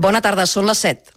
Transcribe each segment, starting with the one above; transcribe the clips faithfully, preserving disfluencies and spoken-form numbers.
Bona tarda, són les set.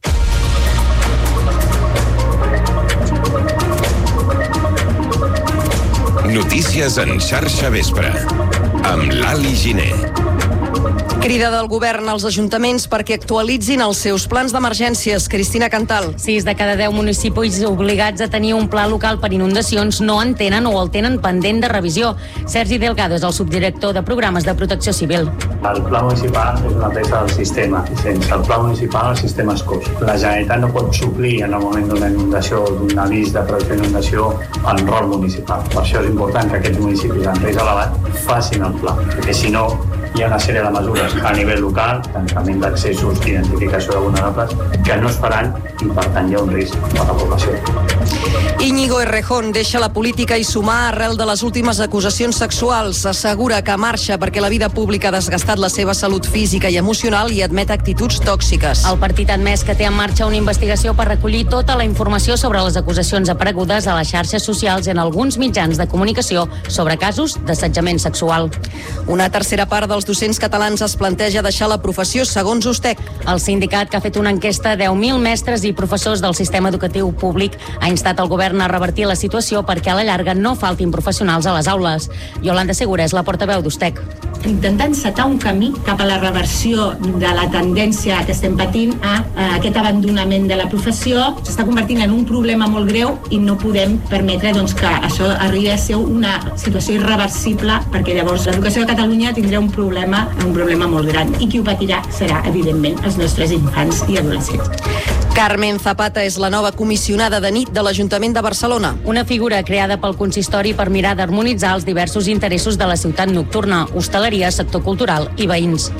Notícies en xarxa vespre, amb Lali Giner. Crida del govern als ajuntaments perquè actualitzin els seus plans d'emergències. Cristina Cantal. Sis de cada deu municipis obligats a tenir un pla local per inundacions no en tenen o el tenen pendent de revisió. Sergi Delgado és el subdirector de programes de protecció civil. El pla municipal és una peça del sistema. Sense el pla municipal el sistema es coix. La Generalitat no pot suplir en el moment d'una inundació, d'un avís de previsió d'inundació, el rol municipal. Per això és important que aquests municipis en risc elevat facin el pla, perquè si no hi ha una sèrie de mesures a nivell local, tancament d'accessos, identificació de vulnerables, que no es faran i per tant hi ha un risc per la població. Íñigo Errejón deixa la política i sumar arrel de les últimes acusacions sexuals. Assegura que marxa perquè la vida pública ha desgastat la seva salut física i emocional i admet actituds tòxiques. El partit ha admès que té en marxa una investigació per recollir tota la informació sobre les acusacions aparegudes a les xarxes socials i en alguns mitjans de comunicació sobre casos d'assetjament sexual. Una tercera part dels docents catalans es planteja deixar la professió segons Ustec. El sindicat, que ha fet una enquesta a deu mil mestres i professors del sistema educatiu públic, ha instat el govern a revertir la situació perquè a la llarga no faltin professionals a les aules. Yolanda Segura és la portaveu d'Ustec. Intentant encetar un camí cap a la reversió de la tendència que estem patint a, a aquest abandonament de la professió. S'està convertint en un problema molt greu i no podem permetre doncs, que això arribi a ser una situació irreversible, perquè llavors l'educació de Catalunya tindrà un problema, un problema molt gran, i qui ho patirà serà, evidentment, els nostres infants i adolescents. Carmen Zapata és la nova comissionada de nit de l'Ajuntament de Barcelona. Una figura creada pel consistori per mirar d'harmonitzar els diversos interessos de la ciutat nocturna, hostaleria, sector cultural i veïns.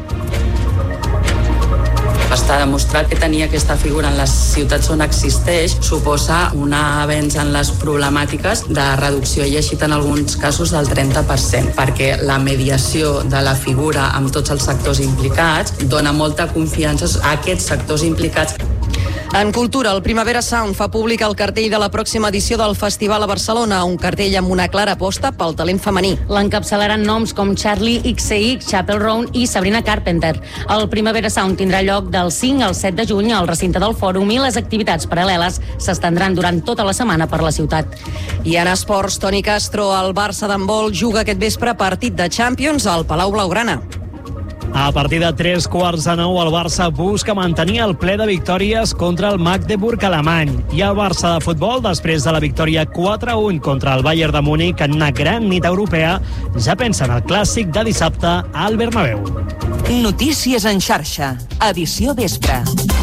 Està demostrat que tenir aquesta figura en les ciutats on existeix suposa un avenç en les problemàtiques de reducció i eixit en alguns casos del trenta per cent, perquè la mediació de la figura amb tots els sectors implicats dona molta confiança a aquests sectors implicats. En cultura, el Primavera Sound fa públic el cartell de la pròxima edició del festival a Barcelona, un cartell amb una clara aposta pel talent femení. L'encapçalaran noms com Charlie X C X, Chappell Roan i Sabrina Carpenter. El Primavera Sound tindrà lloc del cinc al set de juny al recinte del Fòrum i les activitats paral·leles s'estendran durant tota la setmana per la ciutat. I en esports, Toni Castro, el Barça d'handbol juga aquest vespre partit de Champions al Palau Blaugrana. A partir de tres quarts de nou, el Barça busca mantenir el ple de victòries contra el Magdeburg alemany. I el Barça de futbol, després de la victòria quatre a un contra el Bayern de Múnich en una gran nit europea, ja pensa en el clàssic de dissabte al Bernabéu. Notícies en xarxa, edició vespre.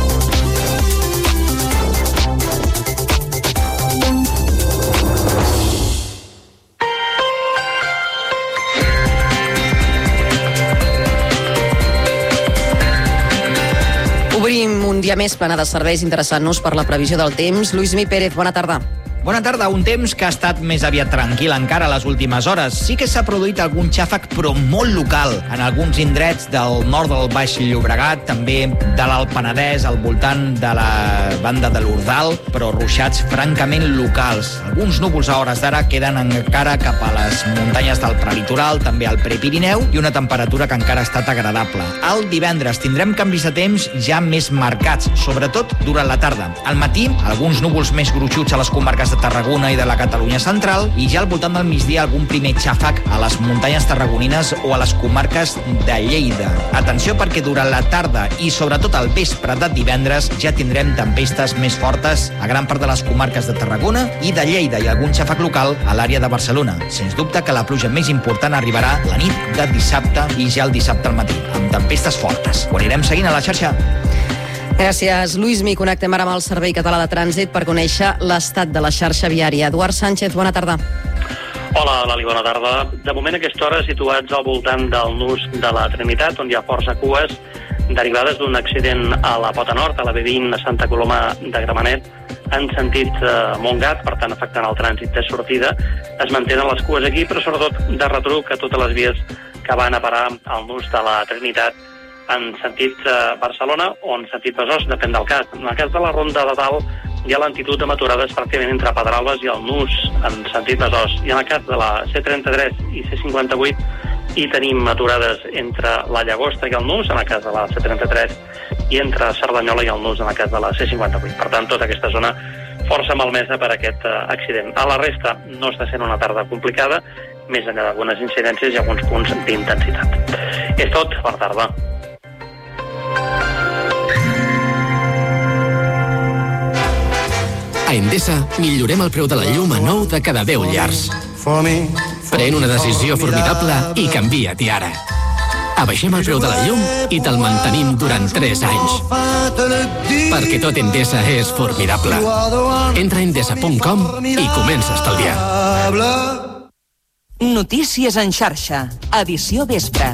Obrim un dia més plena de serveis interessant-nos per la previsió del temps. Lluís Mi Pérez, bona tarda. Bona tarda. Un temps que ha estat més aviat tranquil encara a les últimes hores. Sí que s'ha produït algun xàfec, però molt local, en alguns indrets del nord del Baix Llobregat, també de l'Alt Penedès, al voltant de la banda de l'Ordal, però ruixats francament locals. Alguns núvols a hores d'ara queden encara cap a les muntanyes del prelitoral, també al Prepirineu, i una temperatura que encara ha estat agradable. El divendres tindrem canvis de temps ja més marcats, sobretot durant la tarda. Al matí, alguns núvols més gruixuts a les comarques de Tarragona i de la Catalunya central, i ja al voltant del migdia algun primer xàfec a les muntanyes tarragonines o a les comarques de Lleida. Atenció, perquè durant la tarda i sobretot al vespre de divendres ja tindrem tempestes més fortes a gran part de les comarques de Tarragona i de Lleida, i algun xàfec local a l'àrea de Barcelona. Sens dubte que la pluja més important arribarà la nit de dissabte i ja el dissabte al matí, amb tempestes fortes. Ho anirem seguint a la xarxa. Gràcies, Lluís Mi. Connectem ara amb el Servei Català de Trànsit per conèixer l'estat de la xarxa viària. Eduard Sánchez, bona tarda. Hola, Lali, bona tarda. De moment a aquesta hora situats al voltant del nus de la Trinitat, on hi ha força cues derivades d'un accident a la pota nord, a la B vint a Santa Coloma de Gramenet, en sentit eh, Montgat, per tant afectant el trànsit de sortida. Es mantenen les cues aquí, però sobretot de retruc a totes les vies que van a parar al nus de la Trinitat en sentit eh, Barcelona o en sentit Besòs, depèn del cas. En el cas de la Ronda de Dalt hi ha lentitud de maturades pràcticament entre Pedralbes i el nus en sentit Besòs. I en el cas de la C trenta-tres i C cinquanta-vuit hi tenim aturades entre la Llagosta i el nus, en el cas de la C trenta-tres i entre Cerdanyola i el Nus en el cas de la C cinquanta-vuit. Per tant, tota aquesta zona força malmesa per aquest uh, accident. A la resta no està sent una tarda complicada, més enllà d'algunes incidències i alguns punts d'intensitat. És tot, bona tarda. A Endesa millorem el preu de la llum a nou de cada deu llars. Pren una decisió formidable i canvia-t'hi ara. Abaixem el preu de la llum i te'l mantenim durant tres anys. Perquè tot Endesa és formidable. Entra a endesa punt com i comença a estalviar. Notícies en xarxa. Edició vespre.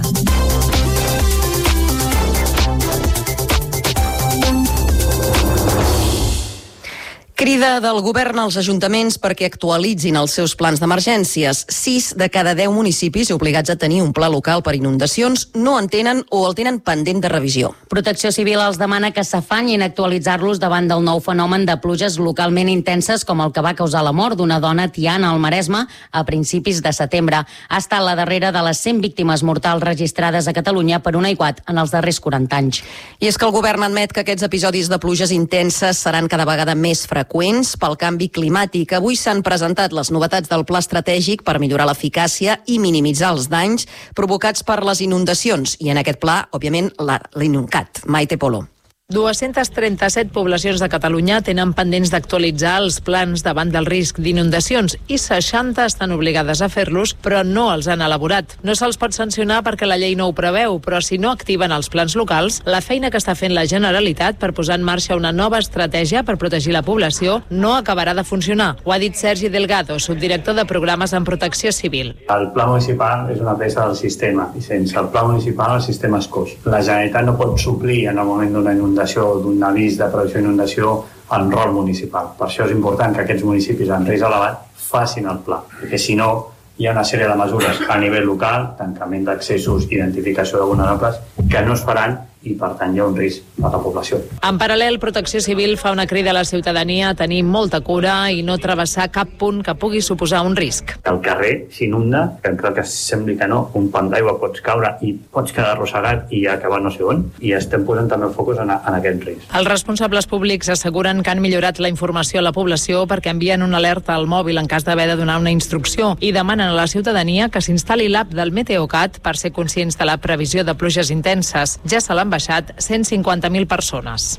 Crida del govern als ajuntaments perquè actualitzin els seus plans d'emergències. Sis de cada deu municipis obligats a tenir un pla local per inundacions no en tenen o el tenen pendent de revisió. Protecció Civil els demana que s'afanyin a actualitzar-los davant del nou fenomen de pluges localment intenses com el que va causar la mort d'una dona a Tiana, al Maresme, a principis de setembre. Ha estat la darrera de les cent víctimes mortals registrades a Catalunya per un aiguat en els darrers quaranta anys. I és que el govern admet que aquests episodis de pluges intenses seran cada vegada més freqüents pel canvi climàtic. Avui s'han presentat les novetats del pla estratègic per millorar l'eficàcia i minimitzar els danys provocats per les inundacions. I en aquest pla, òbvidament, l'INUNCAT. Maite Polo. dues-centes trenta-set poblacions de Catalunya tenen pendents d'actualitzar els plans davant del risc d'inundacions i seixanta estan obligades a fer-los, però no els han elaborat. No se'ls pot sancionar perquè la llei no ho preveu, però si no activen els plans locals, la feina que està fent la Generalitat per posar en marxa una nova estratègia per protegir la població no acabarà de funcionar. Ho ha dit Sergi Delgado, subdirector de programes en protecció civil. El pla municipal és una peça del sistema i sense el pla municipal el sistema es coix. La Generalitat no pot suplir en el moment d'una inundació d'un avís de previsió d'inundació en rol municipal. Per això és important que aquests municipis en risc elevat facin el pla, perquè si no hi ha una sèrie de mesures a nivell local, tancament d'accessos, identificació de vulnerables, que no es faran i, per tant, hi ha un risc per la població. En paral·lel, Protecció Civil fa una crida a la ciutadania a tenir molta cura i no travessar cap punt que pugui suposar un risc. El carrer s'inunda, que encara que sembli que no, un pont d'aigua pots caure i pots quedar arrossegat i acabar no sé on, i estem posant també el focus en, en aquest risc. Els responsables públics asseguren que han millorat la informació a la població perquè envien una alerta al mòbil en cas d'haver de donar una instrucció i demanen a la ciutadania que s'instal·li l'app del Meteocat per ser conscients de la previsió de pluges intenses. Ja se l'han baixat cent cinquanta mil persones.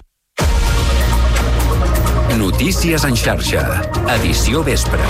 Notícies en xarxa. Edició vespre.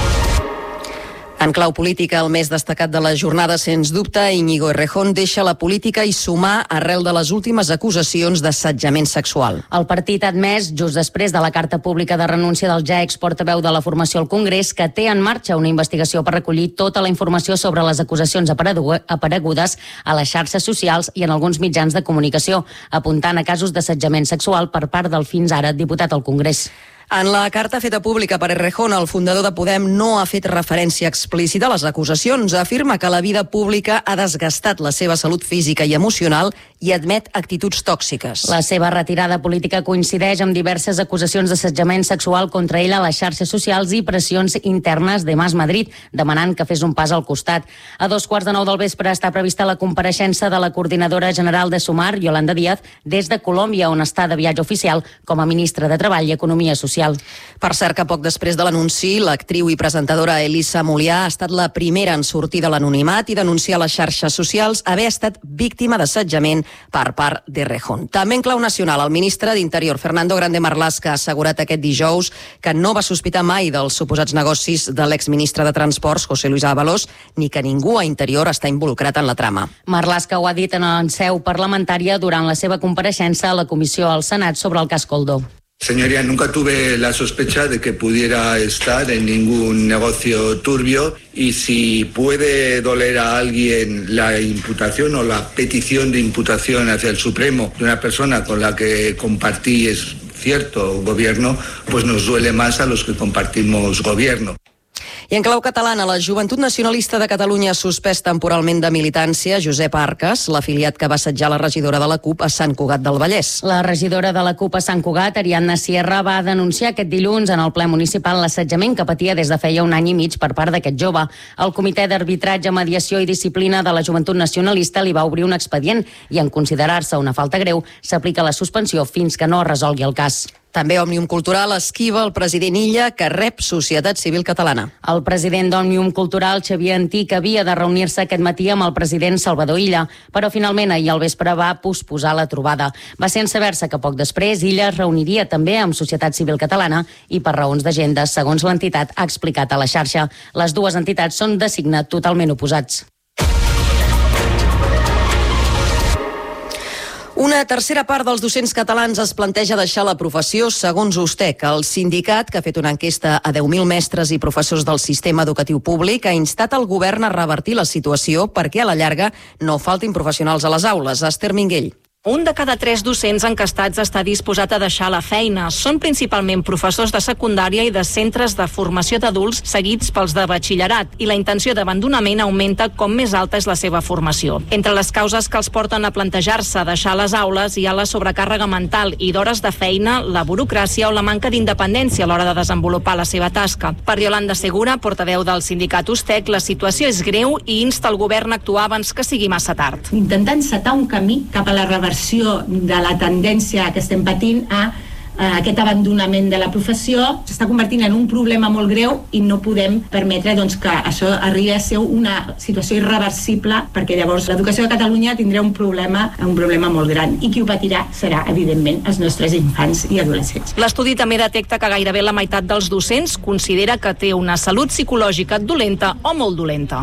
En clau política, el més destacat de la jornada, sens dubte, Íñigo Errejón deixa la política i Sumar arrel de les últimes acusacions d'assetjament sexual. El partit ha admès, just després de la carta pública de renúncia del ja exportaveu de la formació al Congrés, que té en marxa una investigació per recollir tota la informació sobre les acusacions aparegudes a les xarxes socials i en alguns mitjans de comunicació, apuntant a casos d'assetjament sexual per part del fins ara diputat al Congrés. En la carta feta pública per Errejón, el fundador de Podem no ha fet referència explícita a les acusacions. Afirma que la vida pública ha desgastat la seva salut física i emocional i admet actituds tòxiques. La seva retirada política coincideix amb diverses acusacions d'assetjament sexual contra ell a les xarxes socials i pressions internes de Mas Madrid, demanant que fes un pas al costat. A dos quarts de nou del vespre està prevista la compareixença de la coordinadora general de Sumar, Yolanda Díaz, des de Colòmbia, on està de viatge oficial com a ministra de Treball i Economia Social. Per cert que poc després de l'anunci, l'actriu i presentadora Elisa Molià ha estat la primera en sortir de l'anonimat i denunciar a les xarxes socials haver estat víctima d'assetjament per part d'Errejón. També en clau nacional, el ministre d'Interior, Fernando Grande Marlaska, ha assegurat aquest dijous que no va sospitar mai dels suposats negocis de l'exministre de Transports, José Luis Ábalos, ni que ningú a Interior està involucrat en la trama. Marlaska ho ha dit en seu parlamentària durant la seva compareixença a la comissió al Senat sobre el cas Coldo. Señoría, nunca tuve la sospecha de que pudiera estar en ningún negocio turbio y si puede doler a alguien la imputación o la petición de imputación hacia el Supremo de una persona con la que compartí es cierto gobierno, pues nos duele más a los que compartimos gobierno. I en clau catalana, la Joventut Nacionalista de Catalunya ha suspès temporalment de militància Josep Arcas, l'afiliat que va assetjar la regidora de la CUP a Sant Cugat del Vallès. La regidora de la CUP a Sant Cugat, Ariadna Sierra, va denunciar aquest dilluns en el ple municipal l'assetjament que patia des de feia un any i mig per part d'aquest jove. El Comitè d'Arbitratge, Mediació i Disciplina de la Joventut Nacionalista li va obrir un expedient i, en considerar-se una falta greu, s'aplica la suspensió fins que no es resolgui el cas. També Òmnium Cultural esquiva el president Illa, que rep Societat Civil Catalana. El president d'Òmnium Cultural, Xavier Antic, havia de reunir-se aquest matí amb el president Salvador Illa, però finalment ahir al vespre va posposar la trobada. Va ser en saber-se que poc després Illa es reuniria també amb Societat Civil Catalana i per raons d'agenda, segons l'entitat ha explicat a la xarxa. Les dues entitats són de signe totalment oposats. Una tercera part dels docents catalans es planteja deixar la professió, segons Ustec. El sindicat, que ha fet una enquesta a deu mil mestres i professors del sistema educatiu públic, ha instat el govern a revertir la situació perquè a la llarga no faltin professionals a les aules. Esther Minguell. Un de cada tres docents encastats està disposat a deixar la feina. Són principalment professors de secundària i de centres de formació d'adults seguits pels de batxillerat, i la intenció d'abandonament augmenta com més alta és la seva formació. Entre les causes que els porten a plantejar-se deixar les aules hi ha la sobrecàrrega mental i d'hores de feina, la burocràcia o la manca d'independència a l'hora de desenvolupar la seva tasca. Per Yolanda Segura, portaveu del sindicat Ustec, la situació és greu i insta el govern a actuar abans que sigui massa tard. Intentant encetar un camí cap a la reversió de la tendència que estem patint a aquest abandonament de la professió, s'està convertint en un problema molt greu i no podem permetre doncs, que això arribi a ser una situació irreversible, perquè llavors l'educació de Catalunya tindrà un problema, un problema molt gran, i qui ho patirà serà, evidentment, els nostres infants i adolescents. L'estudi també detecta que gairebé la meitat dels docents considera que té una salut psicològica dolenta o molt dolenta.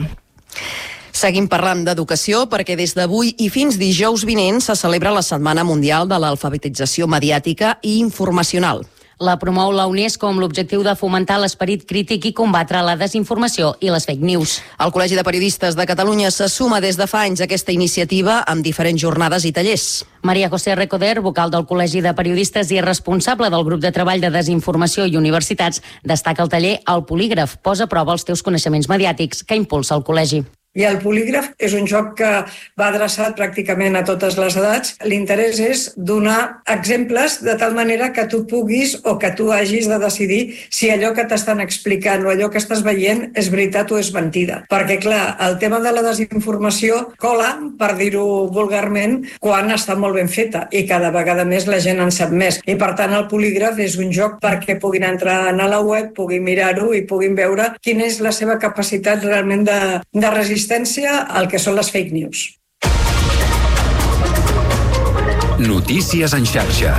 Seguim parlant d'educació perquè des d'avui i fins dijous vinent se celebra la Setmana Mundial de l'Alfabetització Mediàtica i Informacional. La promou la UNESCO amb l'objectiu de fomentar l'esperit crític i combatre la desinformació i les fake news. El Col·legi de Periodistes de Catalunya se suma des de fa anys a aquesta iniciativa amb diferents jornades i tallers. Maria José Recoder, vocal del Col·legi de Periodistes i responsable del grup de treball de desinformació i universitats, destaca el taller El Polígraf, posa a prova els teus coneixements mediàtics, que impulsa el col·legi. I el polígraf és un joc que va adreçat pràcticament a totes les edats. L'interès és donar exemples de tal manera que tu puguis o que tu hagis de decidir si allò que t'estan explicant o allò que estàs veient és veritat o és mentida. Perquè, clar, el tema de la desinformació cola, per dir-ho vulgarment, quan està molt ben feta i cada vegada més la gent en sap més. I, per tant, el polígraf és un joc perquè puguin entrar a la web, puguin mirar-ho i puguin veure quina és la seva capacitat realment de, de resistir al que són les fake news. Notícies en xarxa.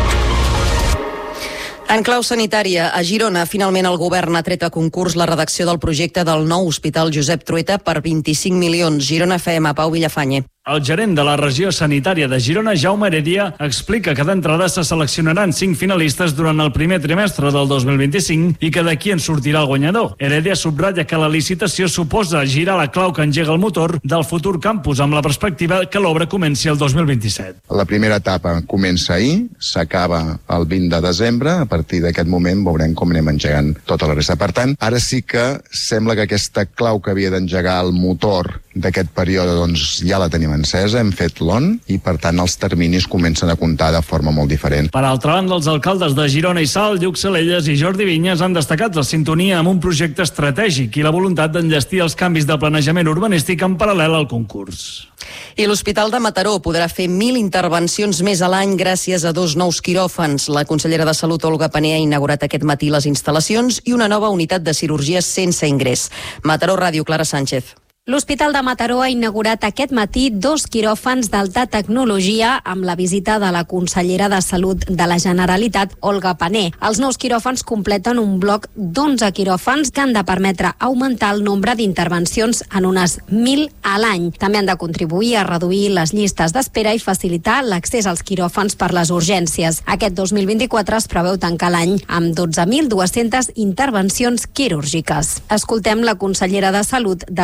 En clau sanitària, a Girona, finalment el govern ha tret a concurs la redacció del projecte del nou Hospital Josep Trueta per vint-i-cinc milions. Girona F M, Pau Villafañe. El gerent de la regió sanitària de Girona, Jaume Heredia, explica que d'entrada se seleccionaran cinc finalistes durant el primer trimestre del dos mil vint-i-cinc i que d'aquí en sortirà el guanyador. Heredia subratlla que la licitació suposa girar la clau que engega el motor del futur campus amb la perspectiva que l'obra comenci el dos mil vint-i-set. La primera etapa comença ahir, s'acaba el vint de desembre, a partir d'aquest moment veurem com anem engegant tota la resta. Per tant, ara sí que sembla que aquesta clau que havia d'engegar el motor d'aquest període doncs ja la tenim encesa, hem fet l'on i per tant els terminis comencen a comptar de forma molt diferent. Per altra banda, els alcaldes de Girona i Salt, Lluc Salelles i Jordi Vinyes han destacat la sintonia amb un projecte estratègic i la voluntat d'enllestir els canvis de planejament urbanístic en paral·lel al concurs. I l'Hospital de Mataró podrà fer mil intervencions més a l'any gràcies a dos nous quiròfans. La consellera de Salut, Olga Pané, ha inaugurat aquest matí les instal·lacions i una nova unitat de cirurgia sense ingrés. Mataró Ràdio, Clara Sánchez. L'Hospital de Mataró ha inaugurat aquest matí dos quiròfans d'alta tecnologia amb la visita de la consellera de Salut de la Generalitat, Olga Pané. Els nous quiròfans completen un bloc d'onze quiròfans que han de permetre augmentar el nombre d'intervencions en unes mil a l'any. També han de contribuir a reduir les llistes d'espera i facilitar l'accés als quiròfans per les urgències. Aquest dos mil vint-i-quatre es preveu tancar l'any amb dotze mil dues-centes intervencions quirúrgiques. Escoltem la consellera de Salut de la Generalitat,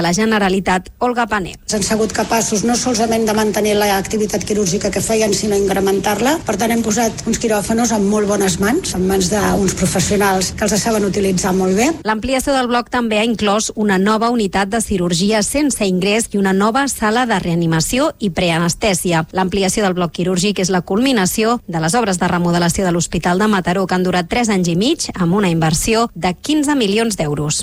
Generalitat, Olga Pané. Han sigut capaços no solament de mantenir l'activitat quirúrgica que feien, sinó incrementar-la. Per tant, hem posat uns quiròfanos en molt bones mans, en mans d'uns professionals que els saben utilitzar molt bé. L'ampliació del bloc també ha inclòs una nova unitat de cirurgia sense ingrés i una nova sala de reanimació i preanestèsia. L'ampliació del bloc quirúrgic és la culminació de les obres de remodelació de l'Hospital de Mataró, que han durat tres anys i mig amb una inversió de quinze milions d'euros.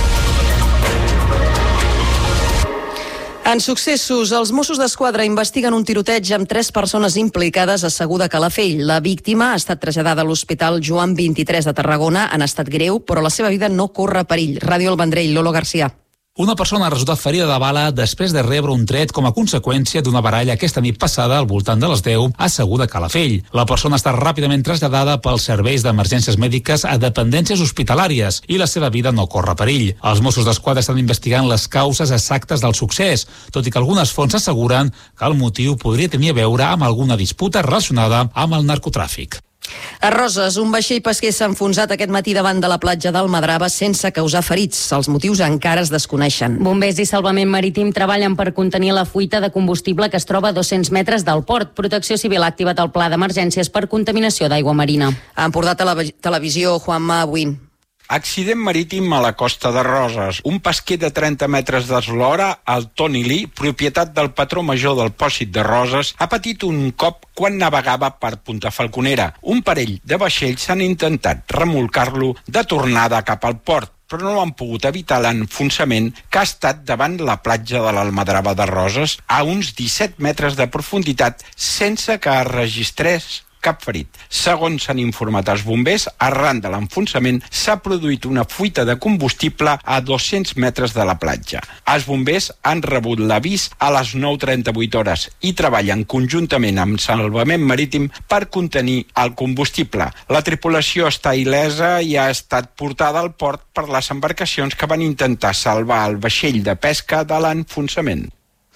En successos, els Mossos d'Esquadra investiguen un tiroteig amb tres persones implicades a Segur de Calafell. La víctima ha estat traslladada a l'Hospital Joan vint-i-tres de Tarragona en estat greu, però la seva vida no corre perill. Ràdio El Vendrell, Lolo García. Una persona ha resultat ferida de bala després de rebre un tret com a conseqüència d'una baralla aquesta nit passada al voltant de les deu a Segur de Calafell. La persona està ràpidament traslladada pels serveis d'emergències mèdiques a dependències hospitalàries i la seva vida no corre perill. Els Mossos d'Esquadra estan investigant les causes exactes del succés, tot i que algunes fonts asseguren que el motiu podria tenir a veure amb alguna disputa relacionada amb el narcotràfic. A Roses, un vaixell pesquer s'ha enfonsat aquest matí davant de la platja d'Almadrava sense causar ferits. Els motius encara es desconeixen. Bombers i Salvament Marítim treballen per contenir la fuita de combustible que es troba a dos-cents metres del port. Protecció Civil ha activat el pla d'emergències per contaminació d'aigua marina. A Empordà Televisió, Juanma Buin. Accident marítim a la costa de Roses. Un pesquer de trenta metres d'eslora, el Toni Lee, propietat del patró major del pòsit de Roses, ha patit un cop quan navegava per Punta Falconera. Un parell de vaixells han intentat remolcar-lo de tornada cap al port, però no han pogut evitar l'enfonsament que ha estat davant la platja de l'Almadrava de Roses a uns disset metres de profunditat sense que es registrés cap ferit. Segons s'han informat els bombers, arran de l'enfonsament s'ha produït una fuita de combustible a dos-cents metres de la platja. Els bombers han rebut l'avís a les nou trenta-vuit hores i treballen conjuntament amb Salvament Marítim per contenir el combustible. La tripulació està il·lesa i ha estat portada al port per les embarcacions que van intentar salvar el vaixell de pesca de l'enfonsament.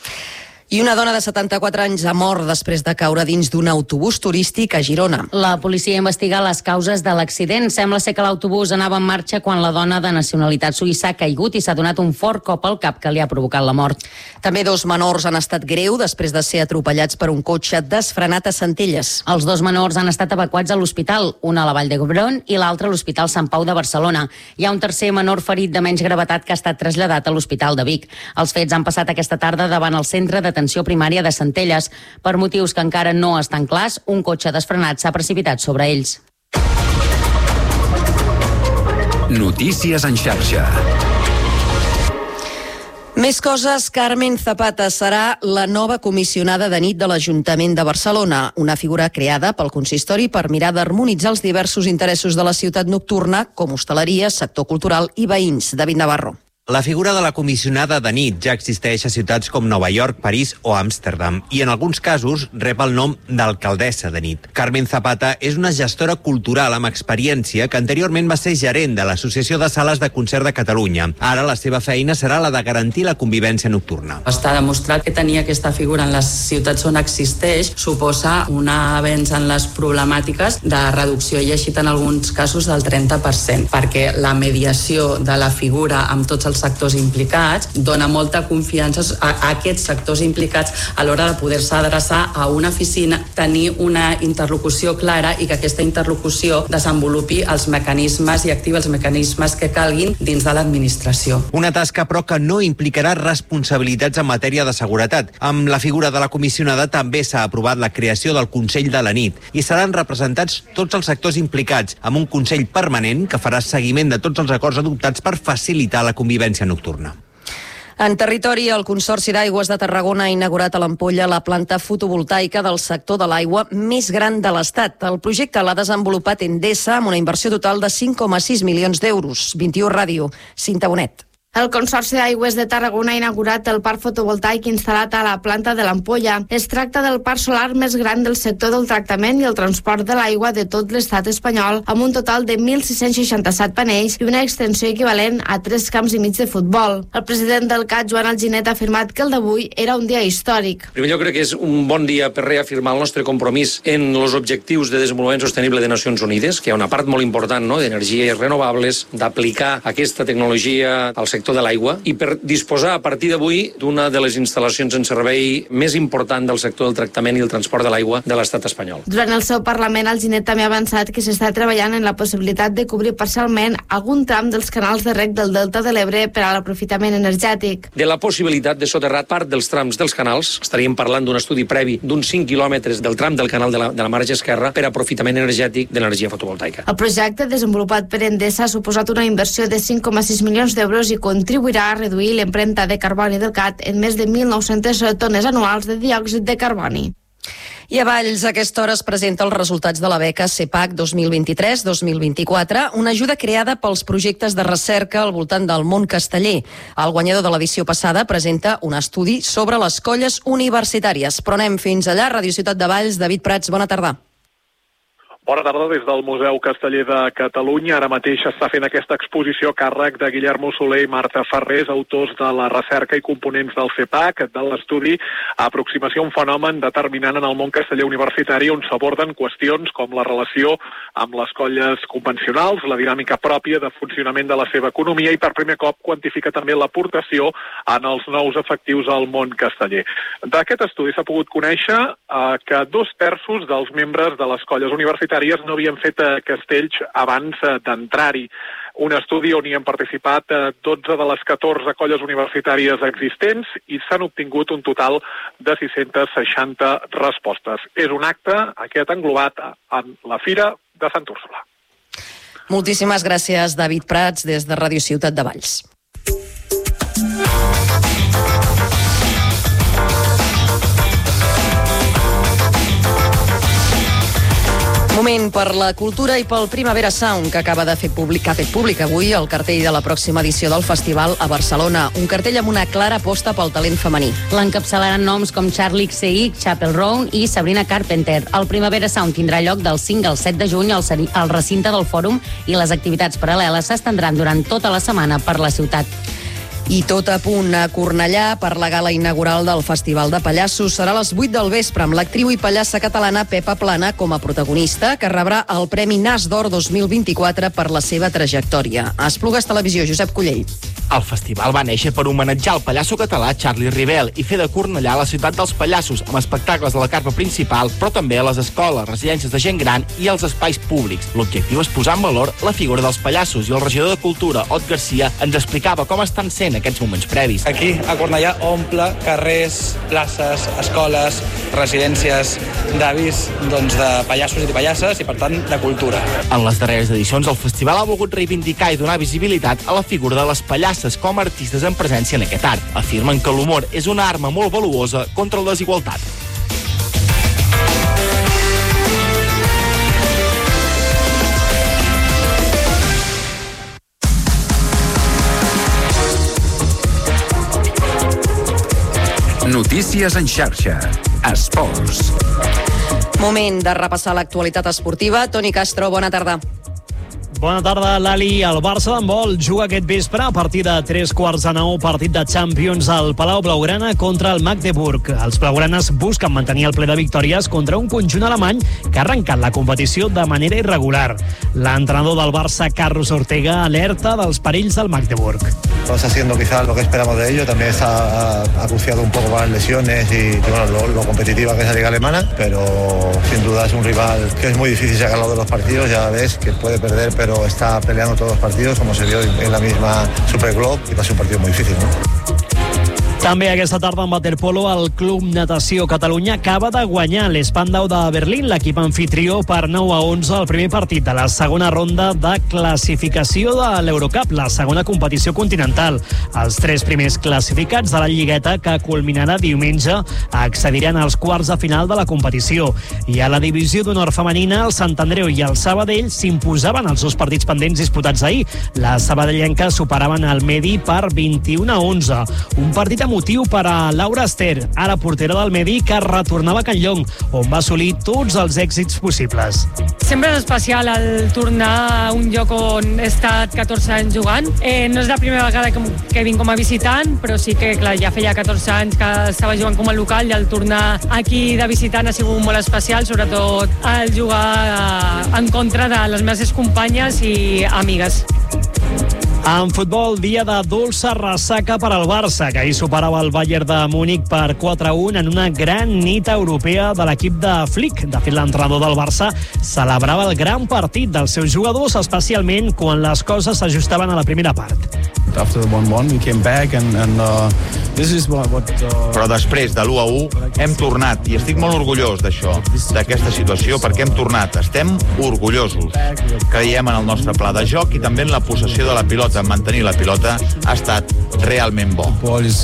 I una dona de setanta-quatre anys ha mort després de caure dins d'un autobús turístic a Girona. La policia investiga les causes de l'accident. Sembla ser que l'autobús anava en marxa quan la dona de nacionalitat suïssa ha caigut i s'ha donat un fort cop al cap que li ha provocat la mort. També dos menors han estat greu després de ser atropellats per un cotxe desfrenat a Centelles. Els dos menors han estat evacuats a l'hospital, un a la Vall d'Hebron i l'altre a l'Hospital Sant Pau de Barcelona. Hi ha un tercer menor ferit de menys gravetat que ha estat traslladat a l'Hospital de Vic. Els fets han passat aquesta tarda davant el centre de atenció primària de Centelles. Per motius que encara no estan clars, un cotxe desfrenat s'ha precipitat sobre ells. Notícies en xarxa. Més coses, Carmen Zapata serà la nova comissionada de nit de l'Ajuntament de Barcelona, una figura creada pel consistori per mirar d'harmonitzar els diversos interessos de la ciutat nocturna, com hostaleria, sector cultural i veïns. David Navarro. La figura de la comissionada de nit ja existeix a ciutats com Nova York, París o Amsterdam i en alguns casos rep el nom d'alcaldessa de nit. Carmen Zapata és una gestora cultural amb experiència que anteriorment va ser gerent de l'Associació de Sales de Concert de Catalunya. Ara la seva feina serà la de garantir la convivència nocturna. Està demostrat que tenir aquesta figura en les ciutats on existeix suposa un avenç en les problemàtiques de reducció i així en alguns casos del trenta per cent, perquè la mediació de la figura amb tots els sectors implicats dona molta confiança a, a aquests sectors implicats a l'hora de poder-se adreçar a una oficina, tenir una interlocució clara i que aquesta interlocució desenvolupi els mecanismes i activi els mecanismes que calguin dins de l'administració. Una tasca, però, que no implicarà responsabilitats en matèria de seguretat. Amb la figura de la comissionada també s'ha aprovat la creació del Consell de la Nit i seran representats tots els sectors implicats amb un Consell permanent que farà seguiment de tots els acords adoptats per facilitar la convivència nocturna. En territori, el Consorci d'Aigües de Tarragona ha inaugurat a l'Ampolla la planta fotovoltaica del sector de l'aigua més gran de l'Estat. El projecte l'ha desenvolupat Endesa amb una inversió total de cinc coma sis milions d'euros. vint-i-u Ràdio, Cinta Bonet. El Consorci d'Aigües de Tarragona ha inaugurat el parc fotovoltaic instal·lat a la planta de l'Ampolla. Es tracta del parc solar més gran del sector del tractament i el transport de l'aigua de tot l'estat espanyol, amb un total de mil sis-cents seixanta-set panells i una extensió equivalent a tres camps i mig de futbol. El president del C A T, Joan Alginet, ha afirmat que el d'avui era un dia històric. En primer lloc, crec que és un bon dia per reafirmar el nostre compromís en els objectius de desenvolupament sostenible de Nacions Unides, que hi ha una part molt important, no?, d'energies renovables, d'aplicar aquesta tecnologia al sector sector de l'aigua i per disposar a partir d'avui d'una de les instal·lacions en servei més important del sector del tractament i el transport de l'aigua de l'estat espanyol. Durant el seu Parlament, el Ginet també ha avançat que s'està treballant en la possibilitat de cobrir parcialment algun tram dels canals de reg del Delta de l'Ebre per a l'aprofitament energètic. De la possibilitat de soterrar part dels trams dels canals, estaríem parlant d'un estudi previ d'uns cinc quilòmetres del tram del canal de la, de la marge esquerra per a aprofitament energètic d'energia fotovoltaica. El projecte, desenvolupat per Endesa, ha suposat una inversió de cinc coma sis milions d'euros i contribuirà a reduir l'empremta de carboni del C A T en més de mil nou-centes tones anuals de diòxid de carboni. I a Valls, a aquesta hora es presenta els resultats de la beca CEPAC dos mil vint-i-tres dos mil vint-i-quatre, una ajuda creada pels projectes de recerca al voltant del món casteller. El guanyador de l'edició passada presenta un estudi sobre les colles universitàries. Però anem fins allà, Ràdio Ciutat de Valls. David Prats, bona tarda. Bona tarda des del Museu Casteller de Catalunya. Ara mateix està fent aquesta exposició a càrrec de Guillermo Soler i Marta Ferrés, autors de la recerca i components del CEPAC, de l'estudi Aproximació a un fenomen determinant en el món casteller universitari, on s'aborden qüestions com la relació amb les colles convencionals, la dinàmica pròpia de funcionament de la seva economia i per primer cop quantifica també l'aportació en els nous efectius al món casteller. D'aquest estudi s'ha pogut conèixer eh, que dos terços dels membres de les colles universitàries no havien fet castells abans d'entrar-hi. Un estudi on hi han participat dotze de les catorze colles universitàries existents i s'han obtingut un total de sis-centes seixanta respostes. És un acte aquest englobat en la Fira de Sant Úrsula. Moltíssimes gràcies, David Prats, des de Ràdio Ciutat de Valls. Moment per la cultura i pel Primavera Sound, que acaba de fer públic, que ha fet públic avui el cartell de la pròxima edició del festival a Barcelona. Un cartell amb una clara aposta pel talent femení. L'encapçalaran noms com Charlie X C X, Chapel Roan i Sabrina Carpenter. El Primavera Sound tindrà lloc del cinc al set de juny al, al recinte del Fòrum i les activitats paral·leles s'estendran durant tota la setmana per la ciutat. I tot a punt a Cornellà per la gala inaugural del Festival de Pallassos. Serà a les vuit del vespre amb l'actriu i pallassa catalana Pepa Plana com a protagonista, que rebrà el Premi Nas d'Or dos mil vint-i-quatre per la seva trajectòria. A Esplugues Televisió, Josep Collell. El festival va néixer per homenatjar el pallasso català Charlie Rivel i fer de Cornellà la ciutat dels pallassos, amb espectacles a la carpa principal, però també a les escoles, residències de gent gran i als espais públics. L'objectiu és posar en valor la figura dels pallassos i el regidor de Cultura, Ot Garcia, ens explicava com estan sent aquests moments previs. Aquí, a Cornellà, omple carrers, places, escoles, residències d'avis, doncs, de pallassos i de pallasses i, per tant, de cultura. En les darreres edicions, el festival ha volgut reivindicar i donar visibilitat a la figura de les pallasses com a artistes en presència en aquest art. Afirmen que l'humor és una arma molt valuosa contra la desigualtat. Notícies en xarxa. Esports. Moment de repassar l'actualitat esportiva. Toni Castro, bona tarda. Bona tarda, Lali. El Barça d'handbol juga aquest vespre a partir de tres quarts de nou, partit de Champions al Palau Blaugrana contra el Magdeburg. Els blaugranes busquen mantenir el ple de victòries contra un conjunt alemany que ha arrencat la competició de manera irregular. L'entrenador del Barça, Carlos Ortega, alerta dels perills del Magdeburg. No está haciendo quizás lo que esperamos de ello, también está acuciado un poco con las lesiones y, y bueno, lo, lo competitiva que es la liga alemana, pero sin duda es un rival que es muy difícil sacarlo de los partidos, ya ves que puede perder, pero está peleando todos los partidos, como se vio en la misma Super Globe, y va a ser un partido muy difícil, ¿no? També aquesta tarda en waterpolo el Club Natació Catalunya acaba de guanyar l'Spandau de Berlín, l'equip anfitrió, per nou a onze el primer partit de la segona ronda de classificació de l'Eurocup, la segona competició continental. Els tres primers classificats de la lligueta, que culminarà diumenge, accediran als quarts de final de la competició. I a la divisió d'honor femenina, el Sant Andreu i el Sabadell s'imposaven els dos partits pendents disputats ahir. Les sabadellenques superaven el Medi per vint-i-u a onze. Un partit motiu per a Laura Ester, ara portera del Medi, que retornava a Can Llong, on va assolir tots els èxits possibles. Sempre és especial el tornar a un lloc on he estat catorze anys jugant. Eh, no és la primera vegada que, que vinc com a visitant, però sí que clar, ja feia catorze anys que estava jugant com a local i el tornar aquí de visitant ha sigut molt especial, sobretot el jugar en contra de les meves companyes i amigues. En futbol, dia de dolça ressaca per al Barça, que ahir superava el Bayern de Múnich per quatre a un en una gran nit europea de l'equip de Flick. De fet, l'entrenador del Barça celebrava el gran partit dels seus jugadors, especialment quan les coses s'ajustaven a la primera part. After the one one, we came back and, and uh, this is what... what uh... Però després de l'u a u hem tornat i estic molt orgullós d'això, d'aquesta situació, perquè hem tornat. Estem orgullosos. Creiem en el nostre pla de joc i també en la possessió de la pilota. Mantenir la pilota ha estat realment bo.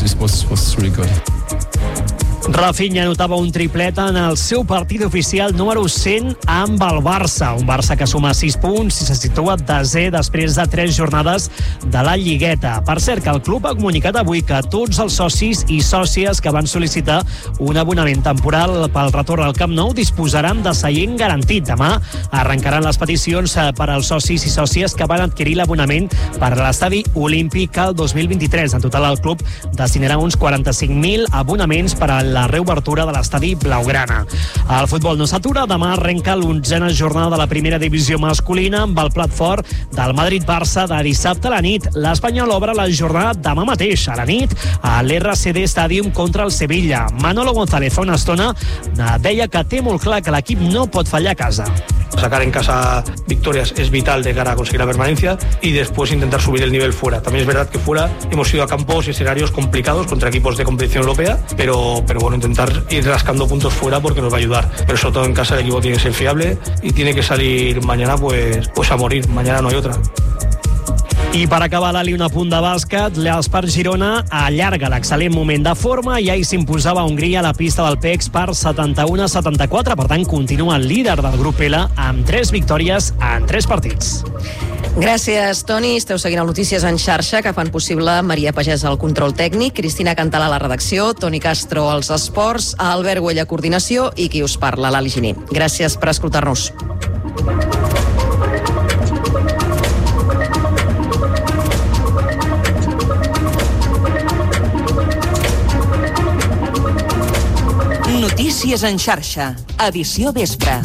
Rafinha anotava un triplet en el seu partit oficial número cent amb el Barça. Un Barça que suma sis punts i se situa desè després de tres jornades de la Lligueta. Per cert, que el club ha comunicat avui que tots els socis i sòcies que van sol·licitar un abonament temporal pel retorn al Camp Nou disposaran de seient garantit. Demà arrencaran les peticions per als socis i sòcies que van adquirir l'abonament per a l'estadi olímpic el dos mil vint-i-tres. En total, el club destinarà uns quaranta-cinc mil abonaments per a la reobertura de l'estadi blaugrana. El futbol no s'atura. Demà arrenca l'onzena jornada de la primera divisió masculina amb el plat fort del Madrid-Barça de dissabte a la nit. L'Espanyol obre la jornada demà mateix a la nit a l'R C D Stadium contra el Sevilla. Manolo González fa una estona deia que té molt clar que l'equip no pot fallar a casa. Sacar en casa victorias es vital de cara a conseguir la permanencia y después intentar subir el nivel fuera. También es verdad que fuera hemos ido a campos y escenarios complicados contra equipos de competición europea, pero, pero bueno, intentar ir rascando puntos fuera porque nos va a ayudar. Pero sobre todo en casa el equipo tiene que ser fiable y tiene que salir mañana pues, pues a morir. Mañana no hay otra. I per acabar, l'Ali, un apunt de bàsquet. L'Espart Girona allarga l'excel·lent moment de forma i ahir s'imposava a Hongria a la pista del P E X per setanta-u a setanta-quatre. Per tant, continua el líder del grup L amb tres victòries en tres partits. Gràcies, Toni. Esteu seguint el Notícies en xarxa, que fan possible Maria Pagès al control tècnic, Cristina Cantalà a la redacció, Toni Castro als esports, Albert Güell a coordinació i qui us parla, l'Ali Giner. Gràcies per escoltar-nos. Notícies en xarxa, edició vespre.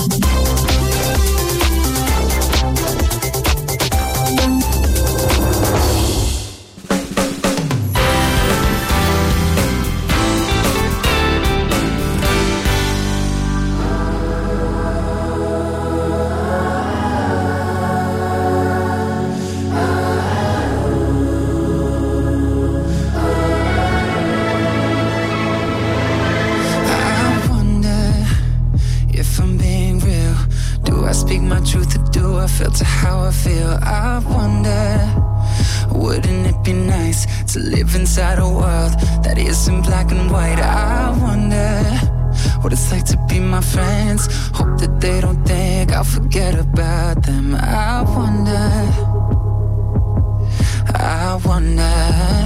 filter how I feel. I wonder, wouldn't it be nice to live inside a world that isn't black and white? I wonder what it's like to be my friends. Hope that they don't think I'll forget about them. I wonder, I wonder.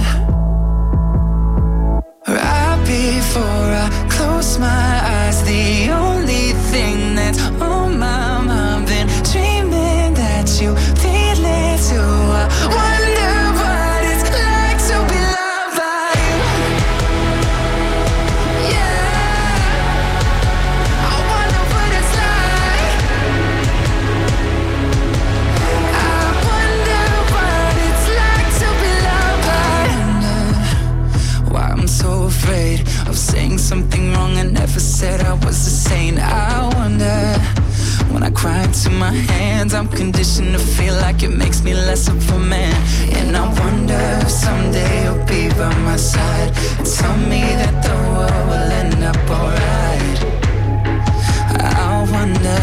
Right before I close my eyes, the only thing that's on my mind, been dreaming that you feel it too. I wonder what it's like to be loved by you. Yeah, I wonder what it's like. I wonder what it's like to be loved by you. I wonder why I'm so afraid of saying something wrong I never said I was a saint. I wonder, when I cry into my hands, I'm conditioned to feel like it makes me less of a man. And I wonder if someday you'll be by my side and tell me that the world will end up alright. I wonder,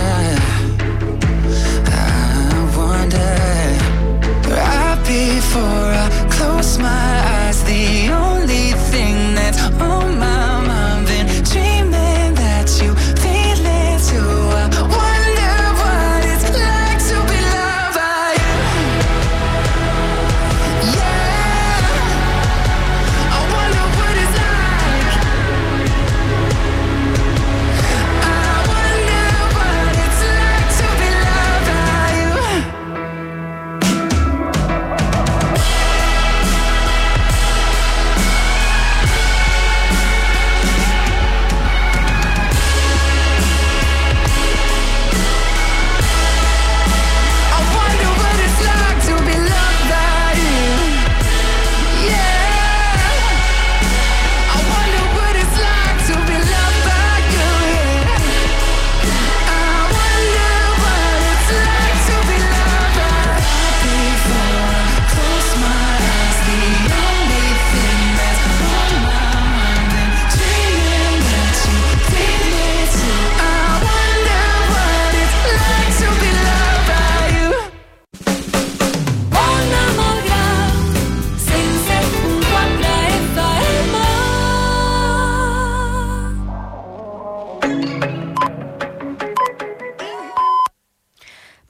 I wonder. Right before I close my eyes, the only thing that's on my mind, been dreaming that you feel it too. I wonder what it's like to be loved by you. Yeah, I wonder what it's like.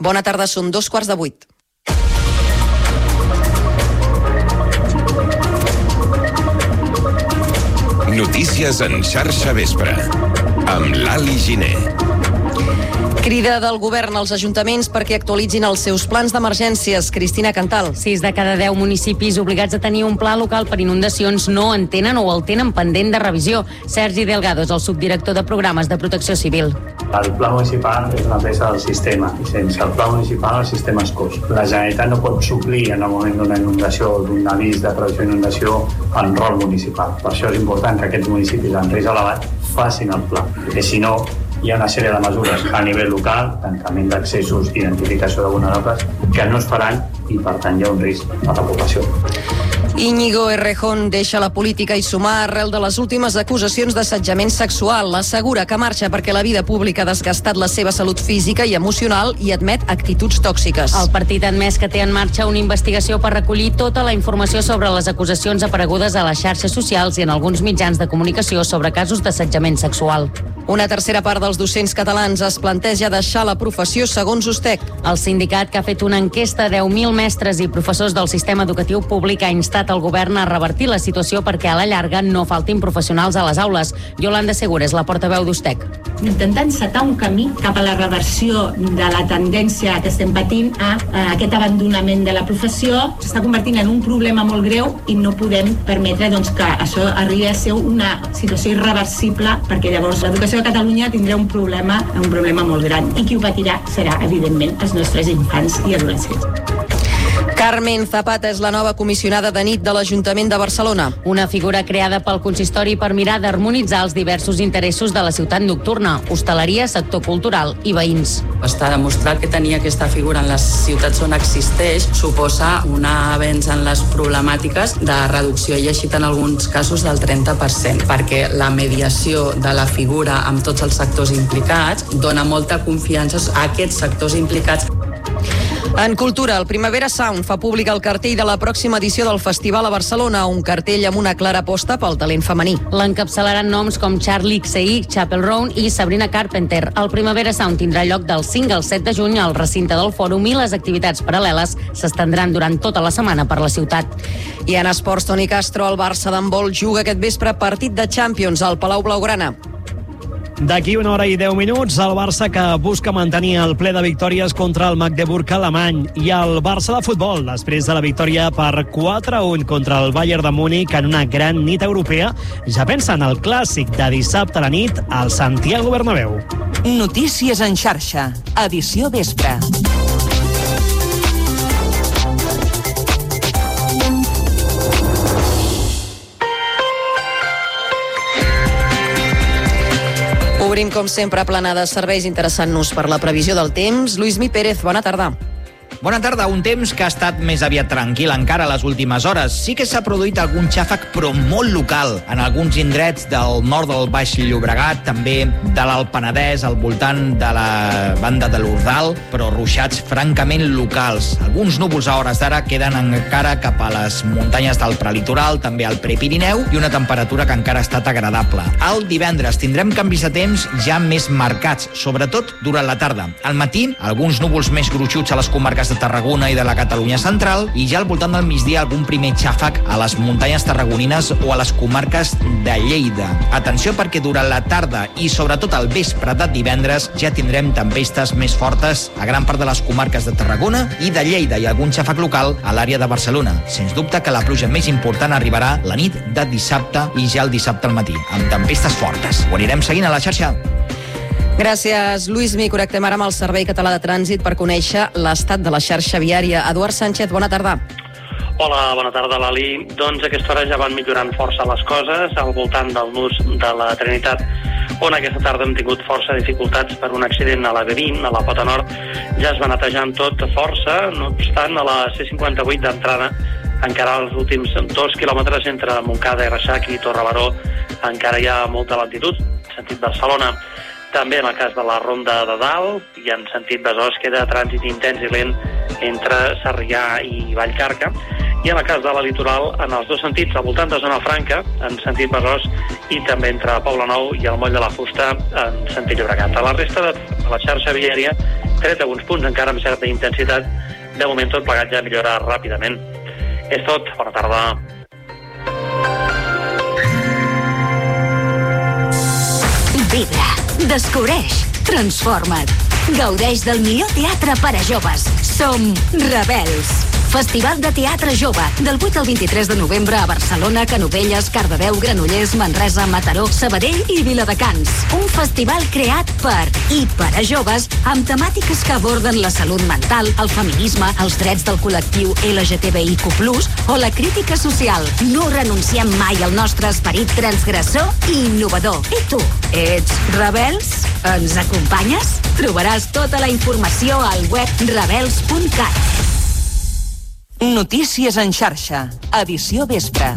Bona tarda, són dos quarts de vuit. Notícies en xarxa vespre, amb l'Ali Giner. Crida del govern als ajuntaments perquè actualitzin els seus plans d'emergències. Cristina Cantal. Sis de cada deu municipis obligats a tenir un pla local per inundacions no en tenen o el tenen pendent de revisió. Sergi Delgado és el subdirector de programes de protecció civil. El pla municipal és una peça del sistema i sense el pla municipal el sistema es coix. La Generalitat no pot suplir en el moment d'una inundació o d'un avís de previsió d'inundació el rol municipal. Per això és important que aquests municipis en risc elevat facin el pla, perquè si no hi ha una sèrie de mesures a nivell local, tancament d'accessos, identificació de vulnerables, que no es faran i per tant hi ha un risc a la població. Íñigo Errejón deixa la política i sumar arrel de les últimes acusacions d'assetjament sexual. Assegura que marxa perquè la vida pública ha desgastat la seva salut física i emocional i admet actituds tòxiques. El partit ha admès que té en marxa una investigació per recollir tota la informació sobre les acusacions aparegudes a les xarxes socials i en alguns mitjans de comunicació sobre casos d'assetjament sexual. Una tercera part dels docents catalans es planteja deixar la professió segons Ustec. El sindicat, que ha fet una enquesta a deu mil mestres i professors del sistema educatiu públic, ha instat el govern a revertir la situació perquè a la llarga no faltin professionals a les aules. Yolanda Segura és la portaveu d'Ustec. Intentar encetar un camí cap a la reversió de la tendència que estem patint a, a aquest abandonament de la professió. S'està convertint en un problema molt greu i no podem permetre doncs, que això arribi a ser una situació irreversible, perquè llavors l'educació de Catalunya tindrà un problema, un problema molt gran i qui ho patirà serà, evidentment, els nostres infants i adolescents. Carmen Zapata és la nova comissionada de nit de l'Ajuntament de Barcelona. Una figura creada pel consistori per mirar d'harmonitzar els diversos interessos de la ciutat nocturna, hostaleria, sector cultural i veïns. Està demostrat que tenir aquesta figura en les ciutats on existeix suposa un avenç en les problemàtiques de reducció, i així en alguns casos del trenta per cent, perquè la mediació de la figura amb tots els sectors implicats dona molta confiança a aquests sectors implicats. En cultura, el Primavera Sound fa públic el cartell de la pròxima edició del festival a Barcelona, un cartell amb una clara aposta pel talent femení. L'encapçalaran noms com Charlie X C X, Chapel Roan i Sabrina Carpenter. El Primavera Sound tindrà lloc del cinc al set de juny al recinte del Fòrum i les activitats paral·leles s'estendran durant tota la setmana per la ciutat. I en esports, Toni Castro, el Barça d'handbol juga aquest vespre partit de Champions al Palau Blaugrana. D'aquí una hora i deu minuts, el Barça, que busca mantenir el ple de victòries contra el Magdeburg alemany, i el Barça de futbol, després de la victòria per quatre a un contra el Bayern de Múnich en una gran nit europea, ja pensa en el clàssic de dissabte a la nit al Santiago Bernabéu. Notícies en xarxa, edició vespre. Obrim, com sempre, plana de serveis, interessant-nos per la previsió del temps. Lluís Mi Pérez, bona tarda. Bona tarda. Un temps que ha estat més aviat tranquil encara a les últimes hores. Sí que s'ha produït algun xàfec, però molt local, en alguns indrets del nord del Baix Llobregat, també de l'Alt Penedès, al voltant de la banda de l'Ordal, però ruixats francament locals. Alguns núvols a hores d'ara queden encara cap a les muntanyes del prelitoral, també al Prepirineu, i una temperatura que encara ha estat agradable. El divendres tindrem canvis de temps ja més marcats, sobretot durant la tarda. Al matí, alguns núvols més gruixuts a les comarques de Tarragona i de la Catalunya central, i ja al voltant del migdia algun primer xàfec a les muntanyes tarragonines o a les comarques de Lleida. Atenció, perquè durant la tarda i sobretot al vespre de divendres ja tindrem tempestes més fortes a gran part de les comarques de Tarragona i de Lleida, i algun xàfec local a l'àrea de Barcelona. Sens dubte que la pluja més important arribarà la nit de dissabte i ja el dissabte al matí, amb tempestes fortes. Ho anirem seguint a la xarxa. Gràcies, Lluís Mi. Connectem ara amb el Servei Català de Trànsit per conèixer l'estat de la xarxa viària. Eduard Sánchez, bona tarda. Hola, bona tarda, Lali. Doncs a aquesta hora ja van millorant força les coses al voltant del nus de la Trinitat, on aquesta tarda hem tingut força dificultats per un accident a la B vint, a la Pota Nord. Ja es va netejant tot força, no obstant, a la C cinquanta-vuit d'entrada encara els últims dos quilòmetres entre Montcada i Reixac i Torrebaró encara hi ha molta lentitud, sentit Barcelona. També en el cas de la Ronda de Dalt i en sentit Besòs queda trànsit intens i lent entre Sarrià i Vallcarca, i en el cas de la Litoral en els dos sentits, al voltant de Zona Franca en sentit Besòs i també entre Poblenou i el Moll de la Fusta en sentit Llobregat. A la resta de la xarxa viària tret alguns punts encara amb certa intensitat. De moment tot plegat ja millora ràpidament. És tot. Bona tarda. Vibra, descobreix, transforma't. Gaudeix del millor teatre per a joves. Som Rebels. Festival de Teatre Jove, del vuit al vint-i-tres de novembre a Barcelona, Canovelles, Cardedeu, Granollers, Manresa, Mataró, Sabadell i Viladecans. Un festival creat per i per a joves amb temàtiques que aborden la salut mental, el feminisme, els drets del col·lectiu L G T B I Q plus, o la crítica social. No renunciem mai al nostre esperit transgressor i innovador. I tu, ets rebels? Ens acompanyes? Trobaràs tota la informació al web rebels punt cat. Notícies en xarxa, edició vespre.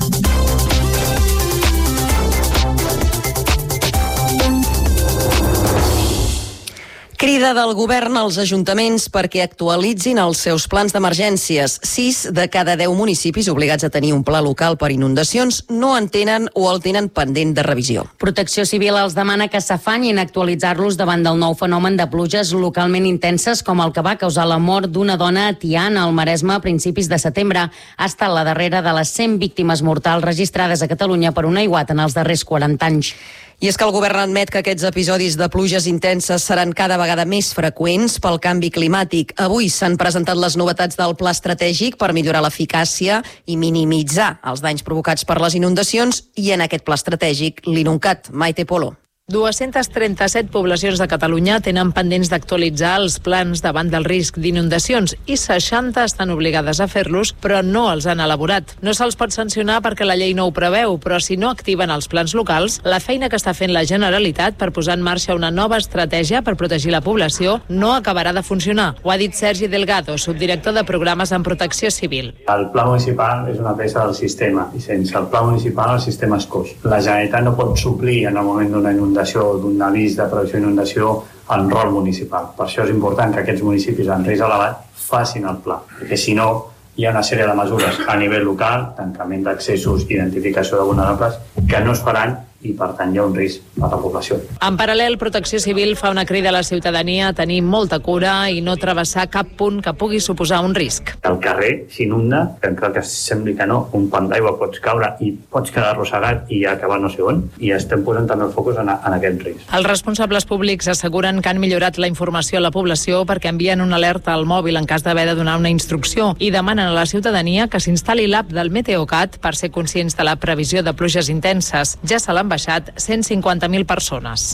Crida del govern als ajuntaments perquè actualitzin els seus plans d'emergències. Sis de cada deu municipis obligats a tenir un pla local per inundacions no en tenen o el tenen pendent de revisió. Protecció Civil els demana que s'afanyin a actualitzar-los davant del nou fenomen de pluges localment intenses com el que va causar la mort d'una dona a Tiana, al Maresme, a principis de setembre. Ha estat la darrera de les cent víctimes mortals registrades a Catalunya per un aiguat en els darrers quaranta anys. I és que el govern admet que aquests episodis de pluges intenses seran cada vegada més freqüents pel canvi climàtic. Avui s'han presentat les novetats del pla estratègic per millorar l'eficàcia i minimitzar els danys provocats per les inundacions i en aquest pla estratègic l'INUNCAT. Maite Polo. dues-centes trenta-set poblacions de Catalunya tenen pendents d'actualitzar els plans davant del risc d'inundacions i seixanta estan obligades a fer-los, però no els han elaborat. No se'ls pot sancionar perquè la llei no ho preveu, però si no activen els plans locals, la feina que està fent la Generalitat per posar en marxa una nova estratègia per protegir la població no acabarà de funcionar. Ho ha dit Sergi Delgado, subdirector de programes en protecció civil. El pla municipal és una peça del sistema i sense el pla municipal el sistema es coix. La Generalitat no pot suplir en el moment d'una inundació d'un avís de previsió d'inundació en rol municipal. Per això és important que aquests municipis en risc elevat facin el pla, perquè si no hi ha una sèrie de mesures a nivell local, tancament d'accessos, identificació de vulnerables, que no es faran i, per tant, hi ha un risc a la població. En paral·lel, Protecció Civil fa una crida a la ciutadania a tenir molta cura i no travessar cap punt que pugui suposar un risc. El carrer s'inunda, que encara que sembli que no, un pont d'aigua pots caure i pots quedar arrossegat i acabar no sé on, i estem posant també el focus en, en aquest risc. Els responsables públics asseguren que han millorat la informació a la població perquè envien una alerta al mòbil en cas d'haver de donar una instrucció i demanen a la ciutadania que s'instal·li l'app del Meteocat per ser conscients de la previsió de pluges intenses. Ja se l'han baixat cent cinquanta mil persones.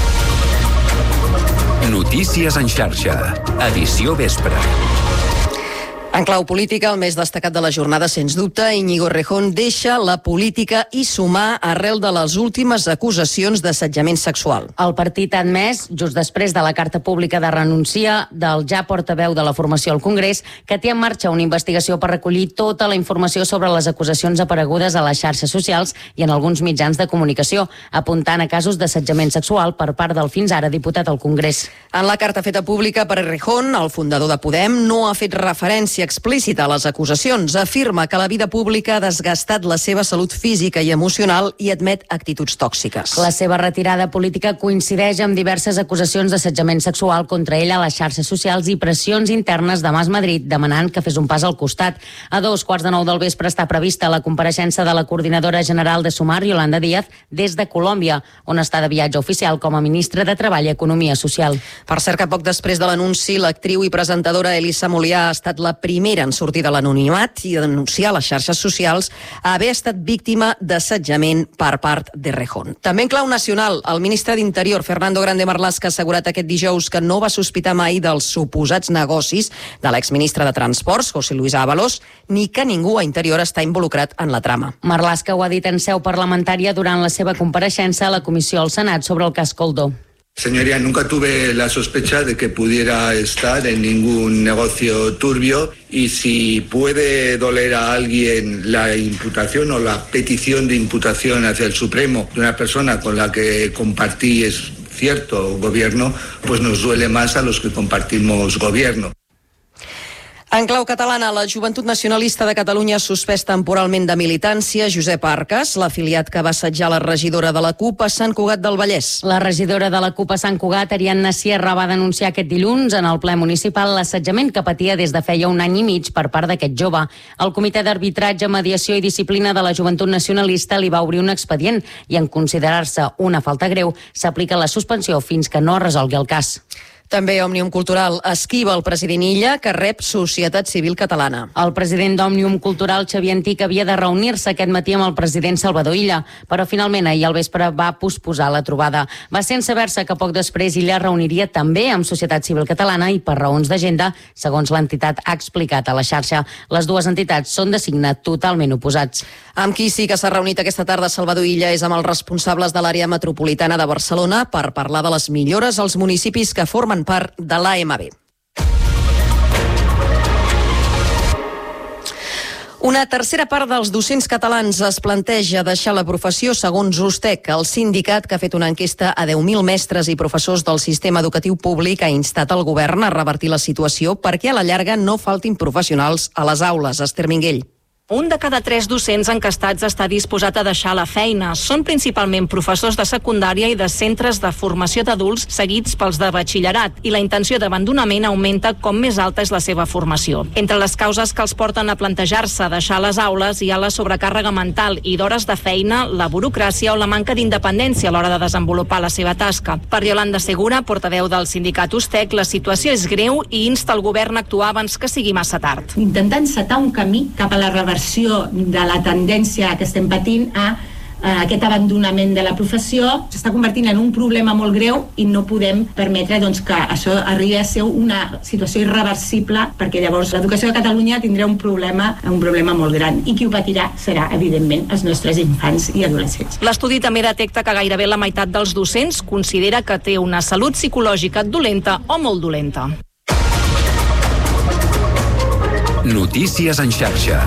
Notícies en xarxa, edició vespre. En clau política, el més destacat de la jornada, sens dubte, Íñigo Errejón deixa la política i sumar arrel de les últimes acusacions d'assetjament sexual. El partit ha admès, just després de la carta pública de renuncia del ja portaveu de la formació al Congrés, que té en marxa una investigació per recollir tota la informació sobre les acusacions aparegudes a les xarxes socials i en alguns mitjans de comunicació, apuntant a casos d'assetjament sexual per part del fins ara diputat al Congrés. En la carta feta pública per Errejón, el fundador de Podem no ha fet referència explícita a les acusacions. Afirma que la vida pública ha desgastat la seva salut física i emocional i admet actituds tòxiques. La seva retirada política coincideix amb diverses acusacions d'assetjament sexual contra ell a les xarxes socials i pressions internes de Mas Madrid demanant que fes un pas al costat. A dos quarts de nou del vespre està prevista la compareixença de la coordinadora general de Sumar, Yolanda Díaz, des de Colòmbia, on està de viatge oficial com a ministra de Treball i Economia Social. Per cert que poc després de l'anunci, l'actriu i presentadora Elisa Molià ha estat la primera en sortir de l'anonimat i denunciar a les xarxes socials a haver estat víctima d'assetjament per part d'Errejón. També en clau nacional, el ministre d'Interior, Fernando Grande Marlaska, ha assegurat aquest dijous que no va sospitar mai dels suposats negocis de l'exministre de Transports, José Luis Ábalos, ni que ningú a Interior està involucrat en la trama. Marlaska ho ha dit en seu parlamentària durant la seva compareixença a la comissió al Senat sobre el cas Coldo. Señoría, nunca tuve la sospecha de que pudiera estar en ningún negocio turbio y si puede doler a alguien la imputación o la petición de imputación hacia el Supremo de una persona con la que compartí es cierto gobierno, pues nos duele más a los que compartimos gobierno. En clau catalana, la Joventut Nacionalista de Catalunya ha suspès temporalment de militància Josep Arcas, l'afiliat que va assetjar la regidora de la CUP a Sant Cugat del Vallès. La regidora de la CUP a Sant Cugat, Ariadna Sierra, va denunciar aquest dilluns en el ple municipal l'assetjament que patia des de feia un any i mig per part d'aquest jove. El Comitè d'Arbitratge, Mediació i Disciplina de la Joventut Nacionalista li va obrir un expedient i, en considerar-se una falta greu, s'aplica la suspensió fins que no es resolgui el cas. També Òmnium Cultural esquiva el president Illa, que rep Societat Civil Catalana. El president d'Òmnium Cultural, Xavier Antic, havia de reunir-se aquest matí amb el president Salvador Illa, però finalment ahir al vespre va posposar la trobada. Va ser en saber-se que poc després Illa reuniria també amb Societat Civil Catalana i per raons d'agenda, segons l'entitat ha explicat a la xarxa. Les dues entitats són de signe totalment oposats. Amb qui sí que s'ha reunit aquesta tarda Salvador Illa és amb els responsables de l'àrea metropolitana de Barcelona per parlar de les millores als municipis que formen part de l'A M B. Una tercera part dels docents catalans es planteja deixar la professió segons Ustec. El sindicat, que ha fet una enquesta a deu mil mestres i professors del sistema educatiu públic, ha instat el govern a revertir la situació perquè a la llarga no faltin professionals a les aules. Esther Minguell. Un de cada tres docents encastats està disposat a deixar la feina. Són principalment professors de secundària i de centres de formació d'adults seguits pels de batxillerat, i la intenció d'abandonament augmenta com més alta és la seva formació. Entre les causes que els porten a plantejar-se deixar les aules hi ha la sobrecàrrega mental i d'hores de feina, la burocràcia o la manca d'independència a l'hora de desenvolupar la seva tasca. Per Yolanda Segura, portaveu del sindicat Ustec, la situació és greu i insta el govern a actuar abans que sigui massa tard. Intentant encetar un camí cap a la reversió de la tendència que estem patint a a aquest abandonament de la professió. S'està convertint en un problema molt greu i no podem permetre doncs, que això arribi a ser una situació irreversible, perquè llavors l'educació de Catalunya tindrà un problema, un problema molt gran, i qui ho patirà serà, evidentment, els nostres infants i adolescents. L'estudi també detecta que gairebé la meitat dels docents considera que té una salut psicològica dolenta o molt dolenta. Notícies en xarxa.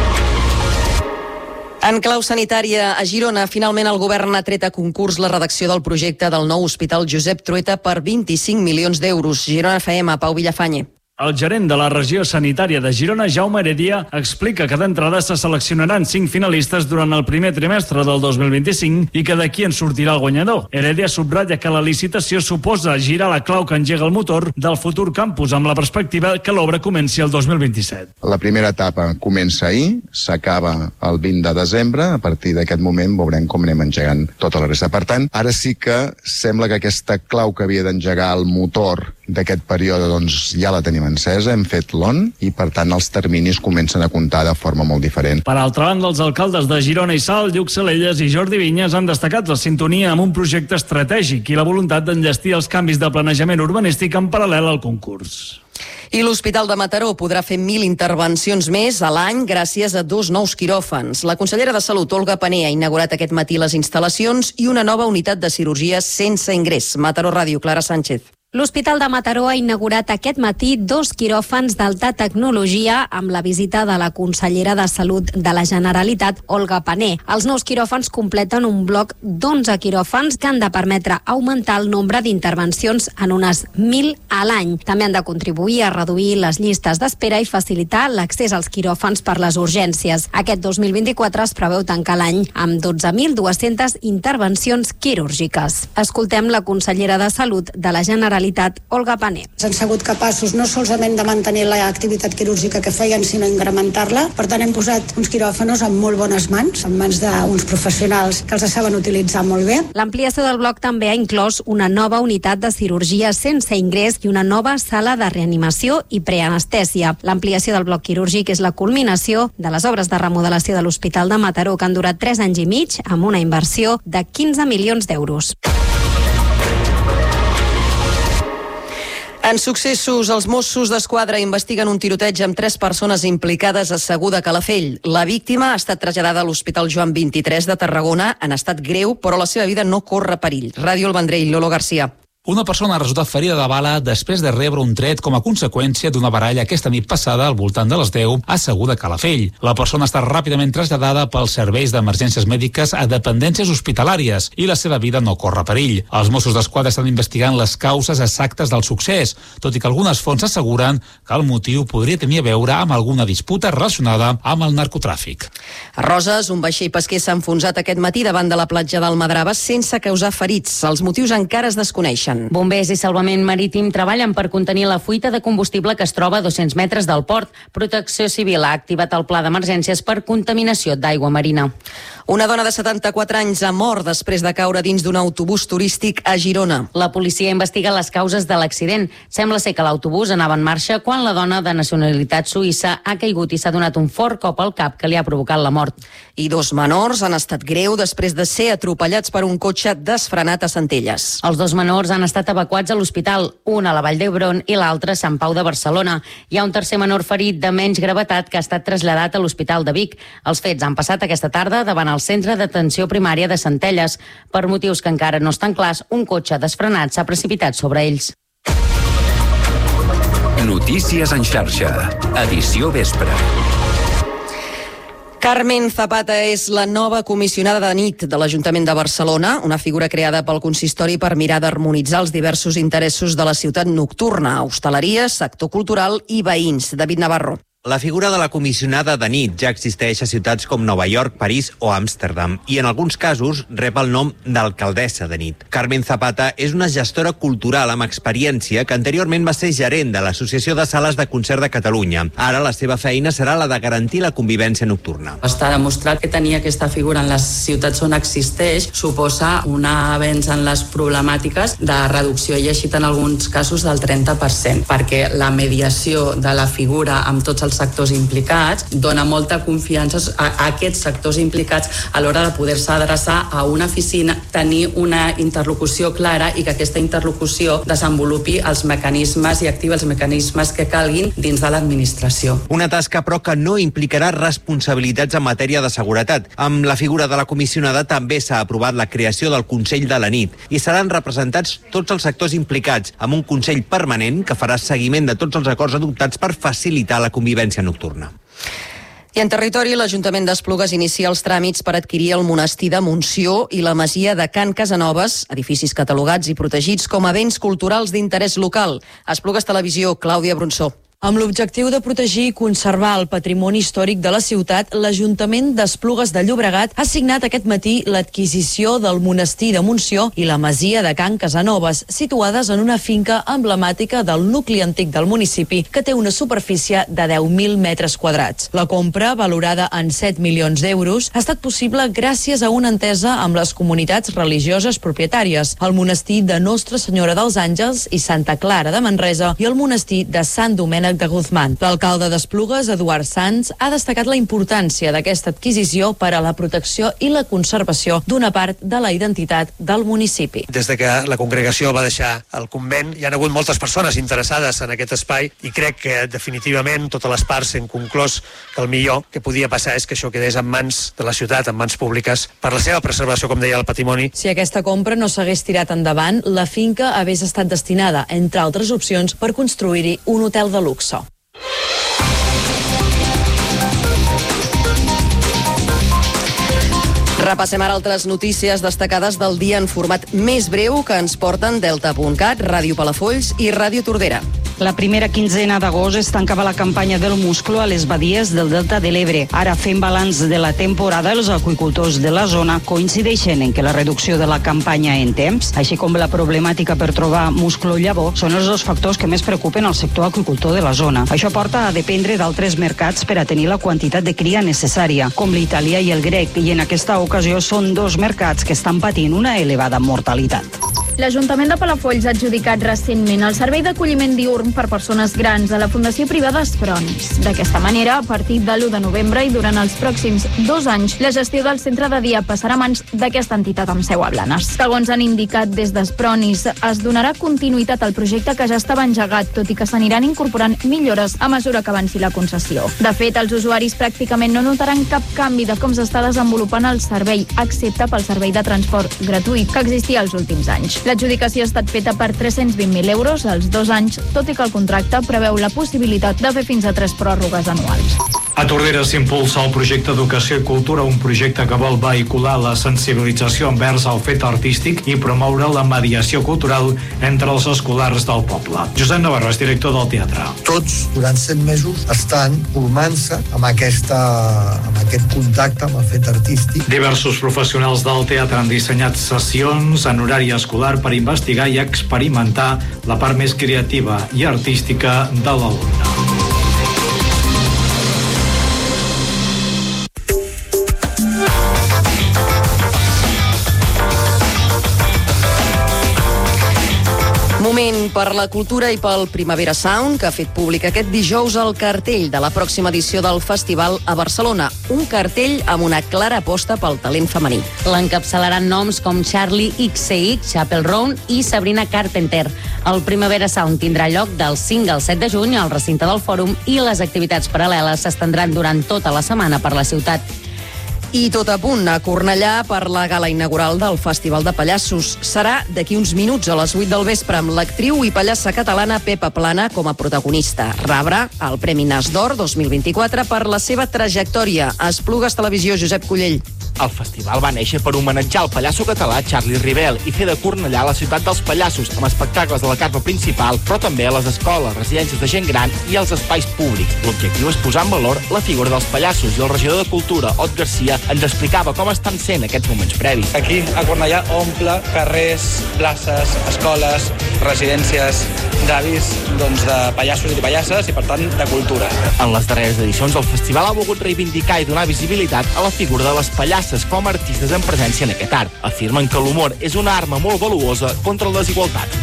En clau sanitària, a Girona, finalment el govern ha tret a concurs la redacció del projecte del nou Hospital Josep Trueta per vint-i-cinc milions d'euros. Girona F M, Pau Villafañe. El gerent de la regió sanitària de Girona, Jaume Heredia, explica que d'entrada se seleccionaran cinc finalistes durant el primer trimestre del dos mil vint-i-cinc i que d'aquí en sortirà el guanyador. Heredia subratlla que la licitació suposa girar la clau que engega el motor del futur campus amb la perspectiva que l'obra comenci el dos mil vint-i-set. La primera etapa comença ahir, s'acaba el vint de desembre, a partir d'aquest moment veurem com anem engegant tota la resta. Per tant, ara sí que sembla que aquesta clau que havia d'engegar el motor d'aquest període doncs ja la tenim encesa, hem fet l'on i per tant els terminis comencen a comptar de forma molt diferent. Per altra banda, els alcaldes de Girona i Salt, Lluc Salelles i Jordi Vinyes han destacat la sintonia amb un projecte estratègic i la voluntat d'enllestir els canvis de planejament urbanístic en paral·lel al concurs. I l'Hospital de Mataró podrà fer mil intervencions més a l'any gràcies a dos nous quiròfans. La consellera de Salut, Olga Pané, ha inaugurat aquest matí les instal·lacions i una nova unitat de cirurgia sense ingrés. Mataró Ràdio, Clara Sánchez. L'Hospital de Mataró ha inaugurat aquest matí dos quiròfans d'alta tecnologia amb la visita de la consellera de Salut de la Generalitat, Olga Pané. Els nous quiròfans completen un bloc d'onze quiròfans que han de permetre augmentar el nombre d'intervencions en unes mil a l'any. També han de contribuir a reduir les llistes d'espera i facilitar l'accés als quiròfans per les urgències. Aquest dos mil vint-i-quatre es preveu tancar l'any amb dotze mil dues-centes intervencions quirúrgiques. Escoltem la consellera de Salut de la Generalitat, Olga Pané. Han sigut capaços no solament de mantenir l'activitat quirúrgica que feien, sinó incrementar-la. Per tant, hem posat uns quiròfanos en molt bones mans, en mans d'uns professionals que els saben utilitzar molt bé. L'ampliació del bloc també ha inclòs una nova unitat de cirurgia sense ingrés i una nova sala de reanimació i preanestèsia. L'ampliació del bloc quirúrgic és la culminació de les obres de remodelació de l'Hospital de Mataró, que han durat tres anys i mig amb una inversió de quinze milions d'euros. En successos, els Mossos d'Esquadra investiguen un tiroteig amb tres persones implicades a Seguda Calafell. La víctima ha estat traslladada a l'Hospital Joan vint-i-tres de Tarragona en estat greu, però la seva vida no corre perill. Ràdio El Vendrell, Lolo Garcia. Una persona ha resultat ferida de bala després de rebre un tret com a conseqüència d'una baralla aquesta nit passada al voltant de les deu a Segur de Calafell. La persona està ràpidament traslladada pels serveis d'emergències mèdiques a dependències hospitalàries i la seva vida no corre perill. Els Mossos d'Esquadra estan investigant les causes exactes del succés, tot i que algunes fonts asseguren que el motiu podria tenir a veure amb alguna disputa relacionada amb el narcotràfic. A Roses, un vaixell pesquer s'ha enfonsat aquest matí davant de la platja d'Almadrava sense causar ferits. Els motius encara es desconeixen. Bombers i Salvament Marítim treballen per contenir la fuita de combustible que es troba a dos-cents metres del port. Protecció Civil ha activat el pla d'emergències per contaminació d'aigua marina. Una dona de setanta-quatre anys ha mort després de caure dins d'un autobús turístic a Girona. La policia investiga les causes de l'accident. Sembla ser que l'autobús anava en marxa quan la dona de nacionalitat suïssa ha caigut i s'ha donat un fort cop al cap que li ha provocat la mort. I dos menors han estat greu després de ser atropellats per un cotxe desfrenat a Centelles. Els dos menors han estat evacuats a l'hospital, un a la Vall d'Hebron i l'altre a Sant Pau de Barcelona. Hi ha un tercer menor ferit de menys gravetat que ha estat traslladat a l'Hospital de Vic. Els fets han passat aquesta tarda davant el Centre d'Atenció Primària de Centelles. Per motius que encara no estan clars, un cotxe desfrenat s'ha precipitat sobre ells. Notícies en xarxa. Edició vespre. Carmen Zapata és la nova comissionada de nit de l'Ajuntament de Barcelona, una figura creada pel consistori per mirar d'harmonitzar els diversos interessos de la ciutat nocturna, hostaleria, sector cultural i veïns. David Navarro. La figura de la comissionada de nit ja existeix a ciutats com Nova York, París o Amsterdam i en alguns casos rep el nom d'alcaldessa de nit. Carmen Zapata és una gestora cultural amb experiència que anteriorment va ser gerent de l'Associació de Sales de Concert de Catalunya. Ara la seva feina serà la de garantir la convivència nocturna. Està demostrat que tenir aquesta figura en les ciutats on existeix suposa un avenç en les problemàtiques de reducció i així en alguns casos del trenta per cent, perquè la mediació de la figura amb tots els sectors implicats dona molta confiança a aquests sectors implicats a l'hora de poder-se adreçar a una oficina, tenir una interlocució clara i que aquesta interlocució desenvolupi els mecanismes i activi els mecanismes que calguin dins de l'administració. Una tasca, però, que no implicarà responsabilitats en matèria de seguretat. Amb la figura de la comissionada també s'ha aprovat la creació del Consell de la Nit i seran representats tots els sectors implicats amb un Consell permanent que farà seguiment de tots els acords adoptats per facilitar la convivència nocturna. I en territori, l'Ajuntament d'Esplugues inicia els tràmits per adquirir el monestir de Montsió i la masia de Can Casanovas, edificis catalogats i protegits com a béns culturals d'interès local. Esplugues Televisió, Clàudia Bronsó. Amb l'objectiu de protegir i conservar el patrimoni històric de la ciutat, l'Ajuntament d'Esplugues de Llobregat ha signat aquest matí l'adquisició del monestir de Montsió i la masia de Can Casanovas, situades en una finca emblemàtica del nucli antic del municipi, que té una superfície de deu mil metres quadrats. La compra, valorada en set milions d'euros, ha estat possible gràcies a una entesa amb les comunitats religioses propietàries, el monestir de Nostra Senyora dels Àngels i Santa Clara de Manresa i el monestir de Sant Domènec de Guzmán. L'alcalde d'Esplugues, Eduard Sanz, ha destacat la importància d'aquesta adquisició per a la protecció i la conservació d'una part de la identitat del municipi. Des de que la congregació va deixar el convent, hi ha hagut moltes persones interessades en aquest espai i crec que definitivament totes les parts han conclòs que el millor que podia passar és que això quedés en mans de la ciutat, en mans públiques, per la seva preservació, com deia, el patrimoni. Si aquesta compra no s'hagués tirat endavant, la finca hagués estat destinada, entre altres opcions, per construir-hi un hotel de luxe. Repassem ara altres notícies destacades del dia en format més breu que ens porten Delta punt cat, Ràdio Palafolls i Ràdio Tordera. La primera quinzena d'agost es tancava la campanya del musclo a les badies del Delta de l'Ebre. Ara, fent balanç de la temporada, els aqüicultors de la zona coincideixen en que la reducció de la campanya en temps, així com la problemàtica per trobar musclo llavor, són els dos factors que més preocupen al sector aqüicultor de la zona. Això porta a dependre d'altres mercats per a tenir la quantitat de cria necessària, com l'italià i el grec, i en aquesta ocasió són dos mercats que estan patint una elevada mortalitat. L'Ajuntament de Palafolls ha adjudicat recentment el servei d'acolliment diürn per persones grans a la Fundació Privada Espronis. D'aquesta manera, a partir de l'u de novembre i durant els pròxims dos anys, la gestió del centre de dia passarà a mans d'aquesta entitat amb seu a Blanes. Segons han indicat des d'Espronis, es donarà continuïtat al projecte que ja estava engegat, tot i que s'aniran incorporant millores a mesura que avanci la concessió. De fet, els usuaris pràcticament no notaran cap canvi de com s'està desenvolupant el servei, excepte pel servei de transport gratuït que existia els últims anys. L'adjudicació ha estat feta per tres-cents vint mil euros als dos anys, tot i que el contracte preveu la possibilitat de fer fins a tres pròrrogues anuals. A Tordera s'impulsa el projecte Educació i Cultura, un projecte que vol vehicular la sensibilització envers el fet artístic i promoure la mediació cultural entre els escolars del poble. Josep Navarro és director del teatre. Tots, durant set mesos, estan formant-se amb, aquesta, amb aquest contacte amb el fet artístic. Diversos professionals del teatre han dissenyat sessions en horari escolar per investigar i experimentar la part més creativa i artística de l'alumne. Moment per la cultura i pel Primavera Sound, que ha fet públic aquest dijous el cartell de la pròxima edició del festival a Barcelona. Un cartell amb una clara aposta pel talent femení. L'encapçalaran noms com Charlie X C X, Chappell Roan i Sabrina Carpenter. El Primavera Sound tindrà lloc del cinc al set de juny al recinte del Fòrum i les activitats paral·leles s'estendran durant tota la setmana per la ciutat. I tot a punt a Cornellà per la gala inaugural del Festival de Pallassos. Serà d'aquí uns minuts a les vuit del vespre amb l'actriu i pallassa catalana Pepa Plana com a protagonista. Rebrà el Premi Nas d'Or dos mil vint-i-quatre per la seva trajectòria. A Esplugues Televisió, Josep Collell. El festival va néixer per homenatjar el pallasso català Charlie Rivel i fer de Cornellà la ciutat dels pallassos, amb espectacles de la carpa principal, però també a les escoles, residències de gent gran i als espais públics. L'objectiu és posar en valor la figura dels pallassos i el regidor de Cultura, Ot Garcia, ens explicava com estan sent aquests moments previs. Aquí, a Cornellà, omple carrers, places, escoles, residències d'avis, doncs, de pallassos i de pallasses i, per tant, de cultura. En les darreres edicions, el festival ha volgut reivindicar i donar visibilitat a la figura de les pallasses com a artistes en presència en aquest art. Afirmen que l'humor és una arma molt valuosa contra la desigualtat.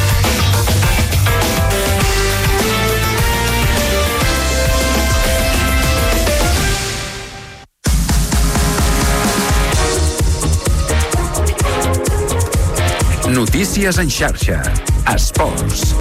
Notícies en xarxa. Esports.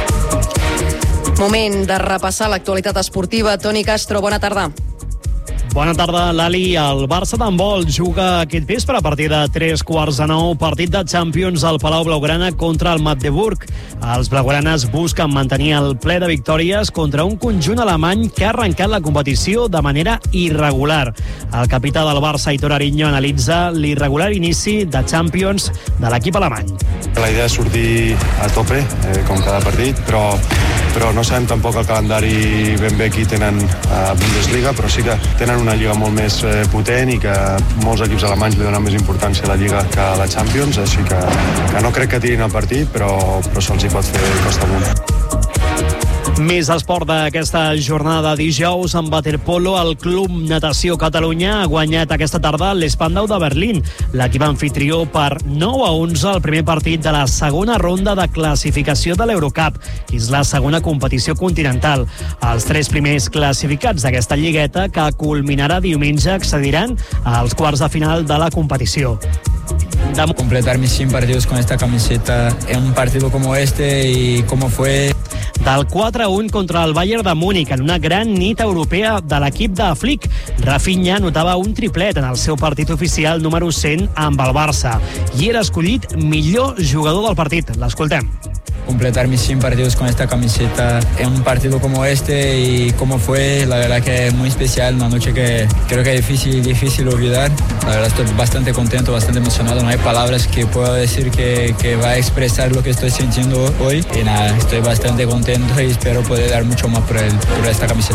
Moment de repassar l'actualitat esportiva. Toni Castro, bona tarda. Bona tarda, Lali. El Barça d'handbol juga aquest vespre a partir de tres quarts de nou, partit de Champions al Palau Blaugrana contra el Magdeburg. Els blaugranes busquen mantenir el ple de victòries contra un conjunt alemany que ha arrencat la competició de manera irregular. El capità del Barça, Aitor Ariño, analitza l'irregular inici de Champions de l'equip alemany. La idea és sortir a tope, eh, com cada partit, però, però no sabem tampoc el calendari ben bé qui tenen a Bundesliga, però sí que tenen una lliga molt més eh, potent i que molts equips alemanys li donen més importància a la lliga que a la Champions, així que, que no crec que tirin el partit, però, però se'ls hi pot fer costa amunt. Més esport d'aquesta jornada de dijous en waterpolo. El Club Natació Catalunya ha guanyat aquesta tarda l'Spandau de Berlín. L'equip anfitrió per nou a onze el primer partit de la segona ronda de classificació de l'Eurocup. És la segona competició continental. Els tres primers classificats d'aquesta lligueta, que culminarà diumenge, accediran als quarts de final de la competició. Completar mis cien partidos con esta camiseta en un partido como este y cómo fue. Del quatre a un contra el Bayern de Múnich en una gran nit europea de l'equip de Flick. Rafinha notava un triplet en el seu partit oficial número cent amb el Barça i era escollit millor jugador del partit. L'escoltem. Completar mis cien partidos con esta camiseta en un partido como este y cómo fue, la verdad que es muy especial, una noche que creo que es difícil, difícil olvidar. La verdad estoy bastante contento, bastante emocionado, no hay palabras que puedo decir que, que va a expresar lo que estoy sintiendo hoy y nada, estoy bastante contento y espero poder dar mucho más por, el, por esta camiseta.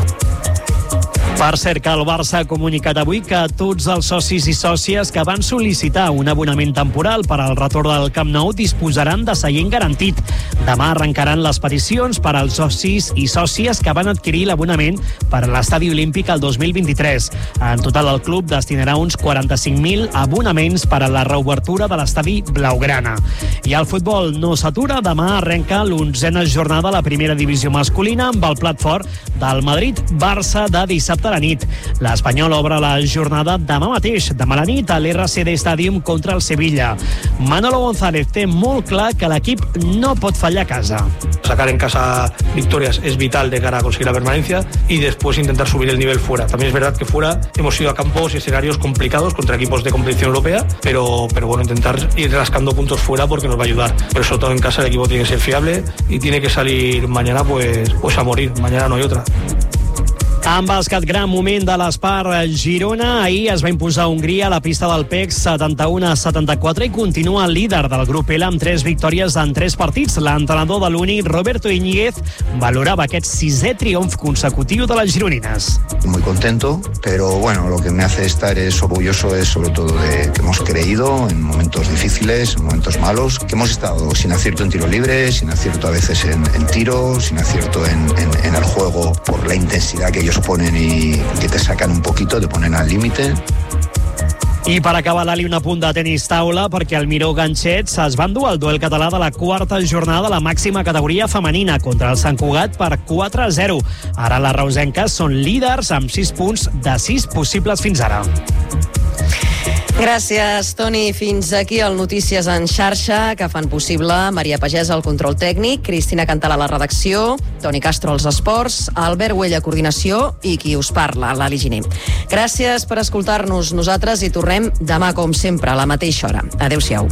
Per cert, que el Barça ha comunicat avui que tots els socis i sòcies que van sol·licitar un abonament temporal per al retorn del Camp Nou disposaran de seient garantit. Demà arrencaran les peticions per als socis i sòcies que van adquirir l'abonament per a l'Estadi Olímpic el dos mil vint-i-tres. En total, el club destinarà uns quaranta-cinc mil abonaments per a la reobertura de l'Estadi Blaugrana. I el futbol no s'atura. Demà arrenca l'onzena jornada a la primera divisió masculina amb el plat fort del Madrid-Barça de dissabte dissabte a la nit. L'Espanyol obre la jornada demà mateix, demà a la nit, a l'R C D Stadium contra el Sevilla. Manolo González té molt clar que l'equip no pot fallar a casa. Sacar en casa victorias es vital de cara a conseguir la permanencia y después intentar subir el nivel fuera. También es verdad que fuera hemos ido a campos y escenarios complicados contra equipos de competición europea, pero, pero bueno, intentar ir rascando puntos fuera porque nos va a ayudar. Pero sobre todo en casa el equipo tiene que ser fiable y tiene que salir mañana pues, pues a morir. Mañana no hay otra. En bàsquet, gran moment de l'Espar Girona. Ahir es va imposar a Hongria a la pista del P E C setanta-u a setanta-quatre i continua líder del grup L amb tres victòries en tres partits. L'entrenador de l'Uni, Roberto Íñiguez, valorava aquest sisè triomf consecutiu de les gironines. Muy contento, pero bueno, lo que me hace estar es orgulloso es sobre todo de que hemos creído en momentos difíciles, en momentos malos, que hemos estado sin acierto en tiro libre, sin acierto a veces en, en tiro, sin acierto en, en, en el juego por la intensidad que ellos ponen y que te sacan un poquito, te ponen al límite. I per acabar, l'Ali, un apunt de tenis taula, perquè el Miró Ganchets es va endur el duel català de la quarta jornada de la màxima categoria femenina contra el Sant Cugat per quatre a zero. Ara les reusenques són líders amb sis punts de sis possibles fins ara. Gràcies, Toni. Fins aquí el Notícies en xarxa, que fan possible Maria Pagès al control tècnic, Cristina Cantal a la redacció, Toni Castro als esports, Albert Güell a coordinació i qui us parla, l'Ali Giner. Gràcies per escoltar-nos. Nosaltres hi tornem demà, com sempre, a la mateixa hora. Adéu-siau.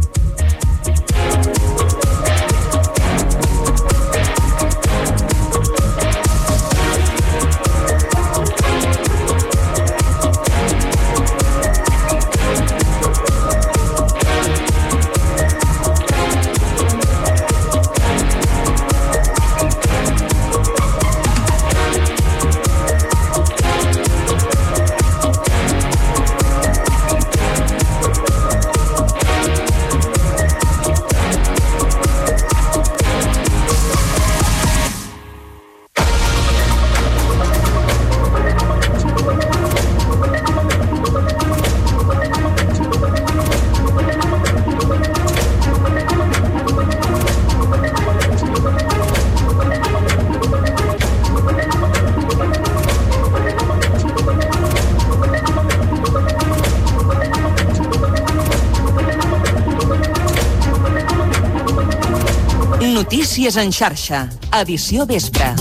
Notícies en xarxa, edició vespre.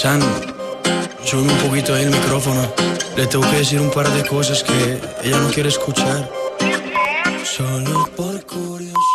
Chan, sube un poquito ahí el micrófono. Le tengo que decir un par de cosas que ella no quiere escuchar. Solo por curiosidad.